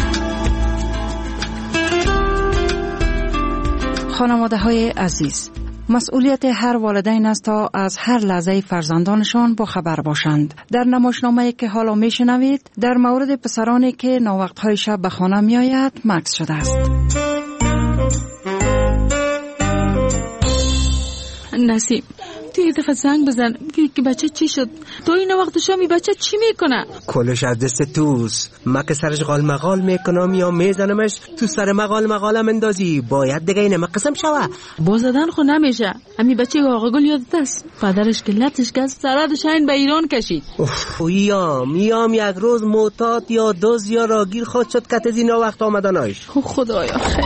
خانواده های عزیز، مسئولیت هر والدین است تا از هر لحظه فرزندانشان با خبر باشند. در نمایشنامه‌ای که حالا میشنوید در مورد پسرانی که ناوقت‌های شب به خانه میآید مکث شده است. نسیم، تو یه دفعه زنگ بزن که بچه چی شد؟ تو این وقت شامی بچه چی میکنه؟ کلش از دست توست. ما که سرش قال مقال میکنم یا میزنمش تو سر مقال مقالم اندازی، باید دیگه اینه قسم شوه. با زدن خو نمیشه. امی بچه آقا گل یادت است؟ پدرش که لطش که سرادش این به ایران کشید. اویام یام یک روز معتاد یا دوز یا راگیر خود شد که از اینا وقت آمدنایش. خدایا خیر.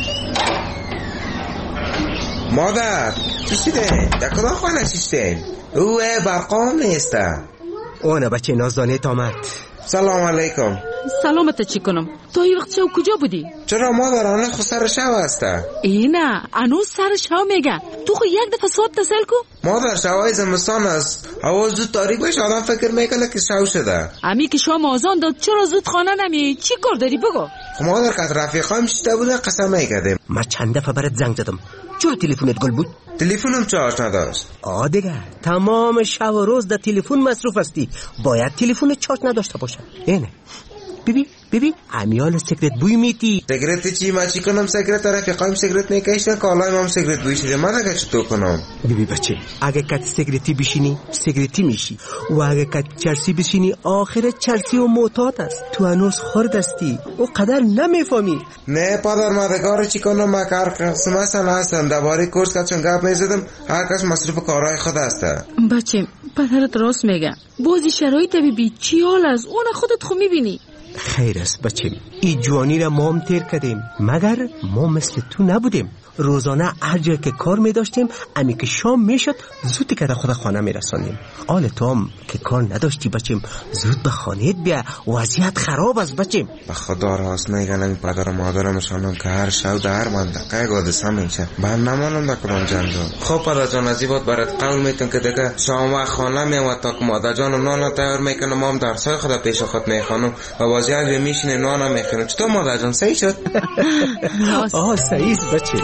مادر چی شده؟ در کدام خانه نشسته؟ اوه برقام نیسته. اونه بچه نازدانیت آمد. سلام علیکم. سلامت چی کنم؟ تا این وقت شو کجا بودی؟ چرا مادر آنه خود سر شو هسته؟ اینا انوز سر شو میگه. تو خود یک دفعه ساعت تسل کو؟ مادر شوهای زمستان است. هوا زود تاریک بشه آدم فکر میکنه که شو شده. امی که شام آزان داد چرا زود خانه نمی؟ چی کار داری بگو؟ خب مادر که رفیقایم شده بوده قسم میکردیم. من چند دفعه برات زنگ زدم. چرا تلفنت گل بود؟ تلفنم چارج نداشت. آ دیگه تمام شب و روز در تلفن مصروف هستی. باید تلفن چارج نداشته باشه. اینه ببین ببین امیال سیگرت بوی میتی. سیگرت چی؟ ما چی کنم؟ سیگرت رفیقایم سیگرت میکشن کالای ما سیگرت بوی شده. من دیگه چطور کنم؟ ببین بچه اگه کت سیگرتی بشینی سیگرتی میشی و اگه کت چرسی بشینی آخر چرسی و معتاد است. تو هنوز خرد هستی و قدر نمیفهمی. نه پدر مادگار چی کنم؟ ما کار قسم هستم هستم درباره کورس که چون گپ میزدم هر کس مصروف کارهای خود هسته. بچه پدرت راست میگه. بازی شرایط ببین چی حال است. اون خودت خو میبینی. خیر است بچه ای جوانی را ما هم تیر کردیم مگر ما مثل تو نبودیم. روزانه هر جای که کار می داشتیم امی که شام می شد زود که در خود خانه می رسانیم. آل تو هم که کار نداشتی بچیم زود به خانهت بیا وضعیت خراب است بچیم. به خدا راست میگن این پدر و مادرم شانم که هر شب در منطقه گادسه میشه من نمانم در کنم جنجال. خب پدر جان از این بود برات قول میتون که دیگه شام و خانه میامد تا که مادر جانم نان تیار میکنم ما هم درسای خدا پیش خود میخوانم و وضعیت به میشینه نان میخورم. چطور مادر جان صحیح شد؟ آه صحیح بچه.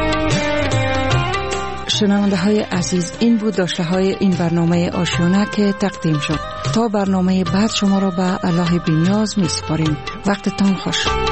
شنونده های عزیز این بود داشته های این برنامه آشیانه که تقدیم شد. تا برنامه بعد شما را به الله بی‌نیاز می سپاریم. وقتتان خوش.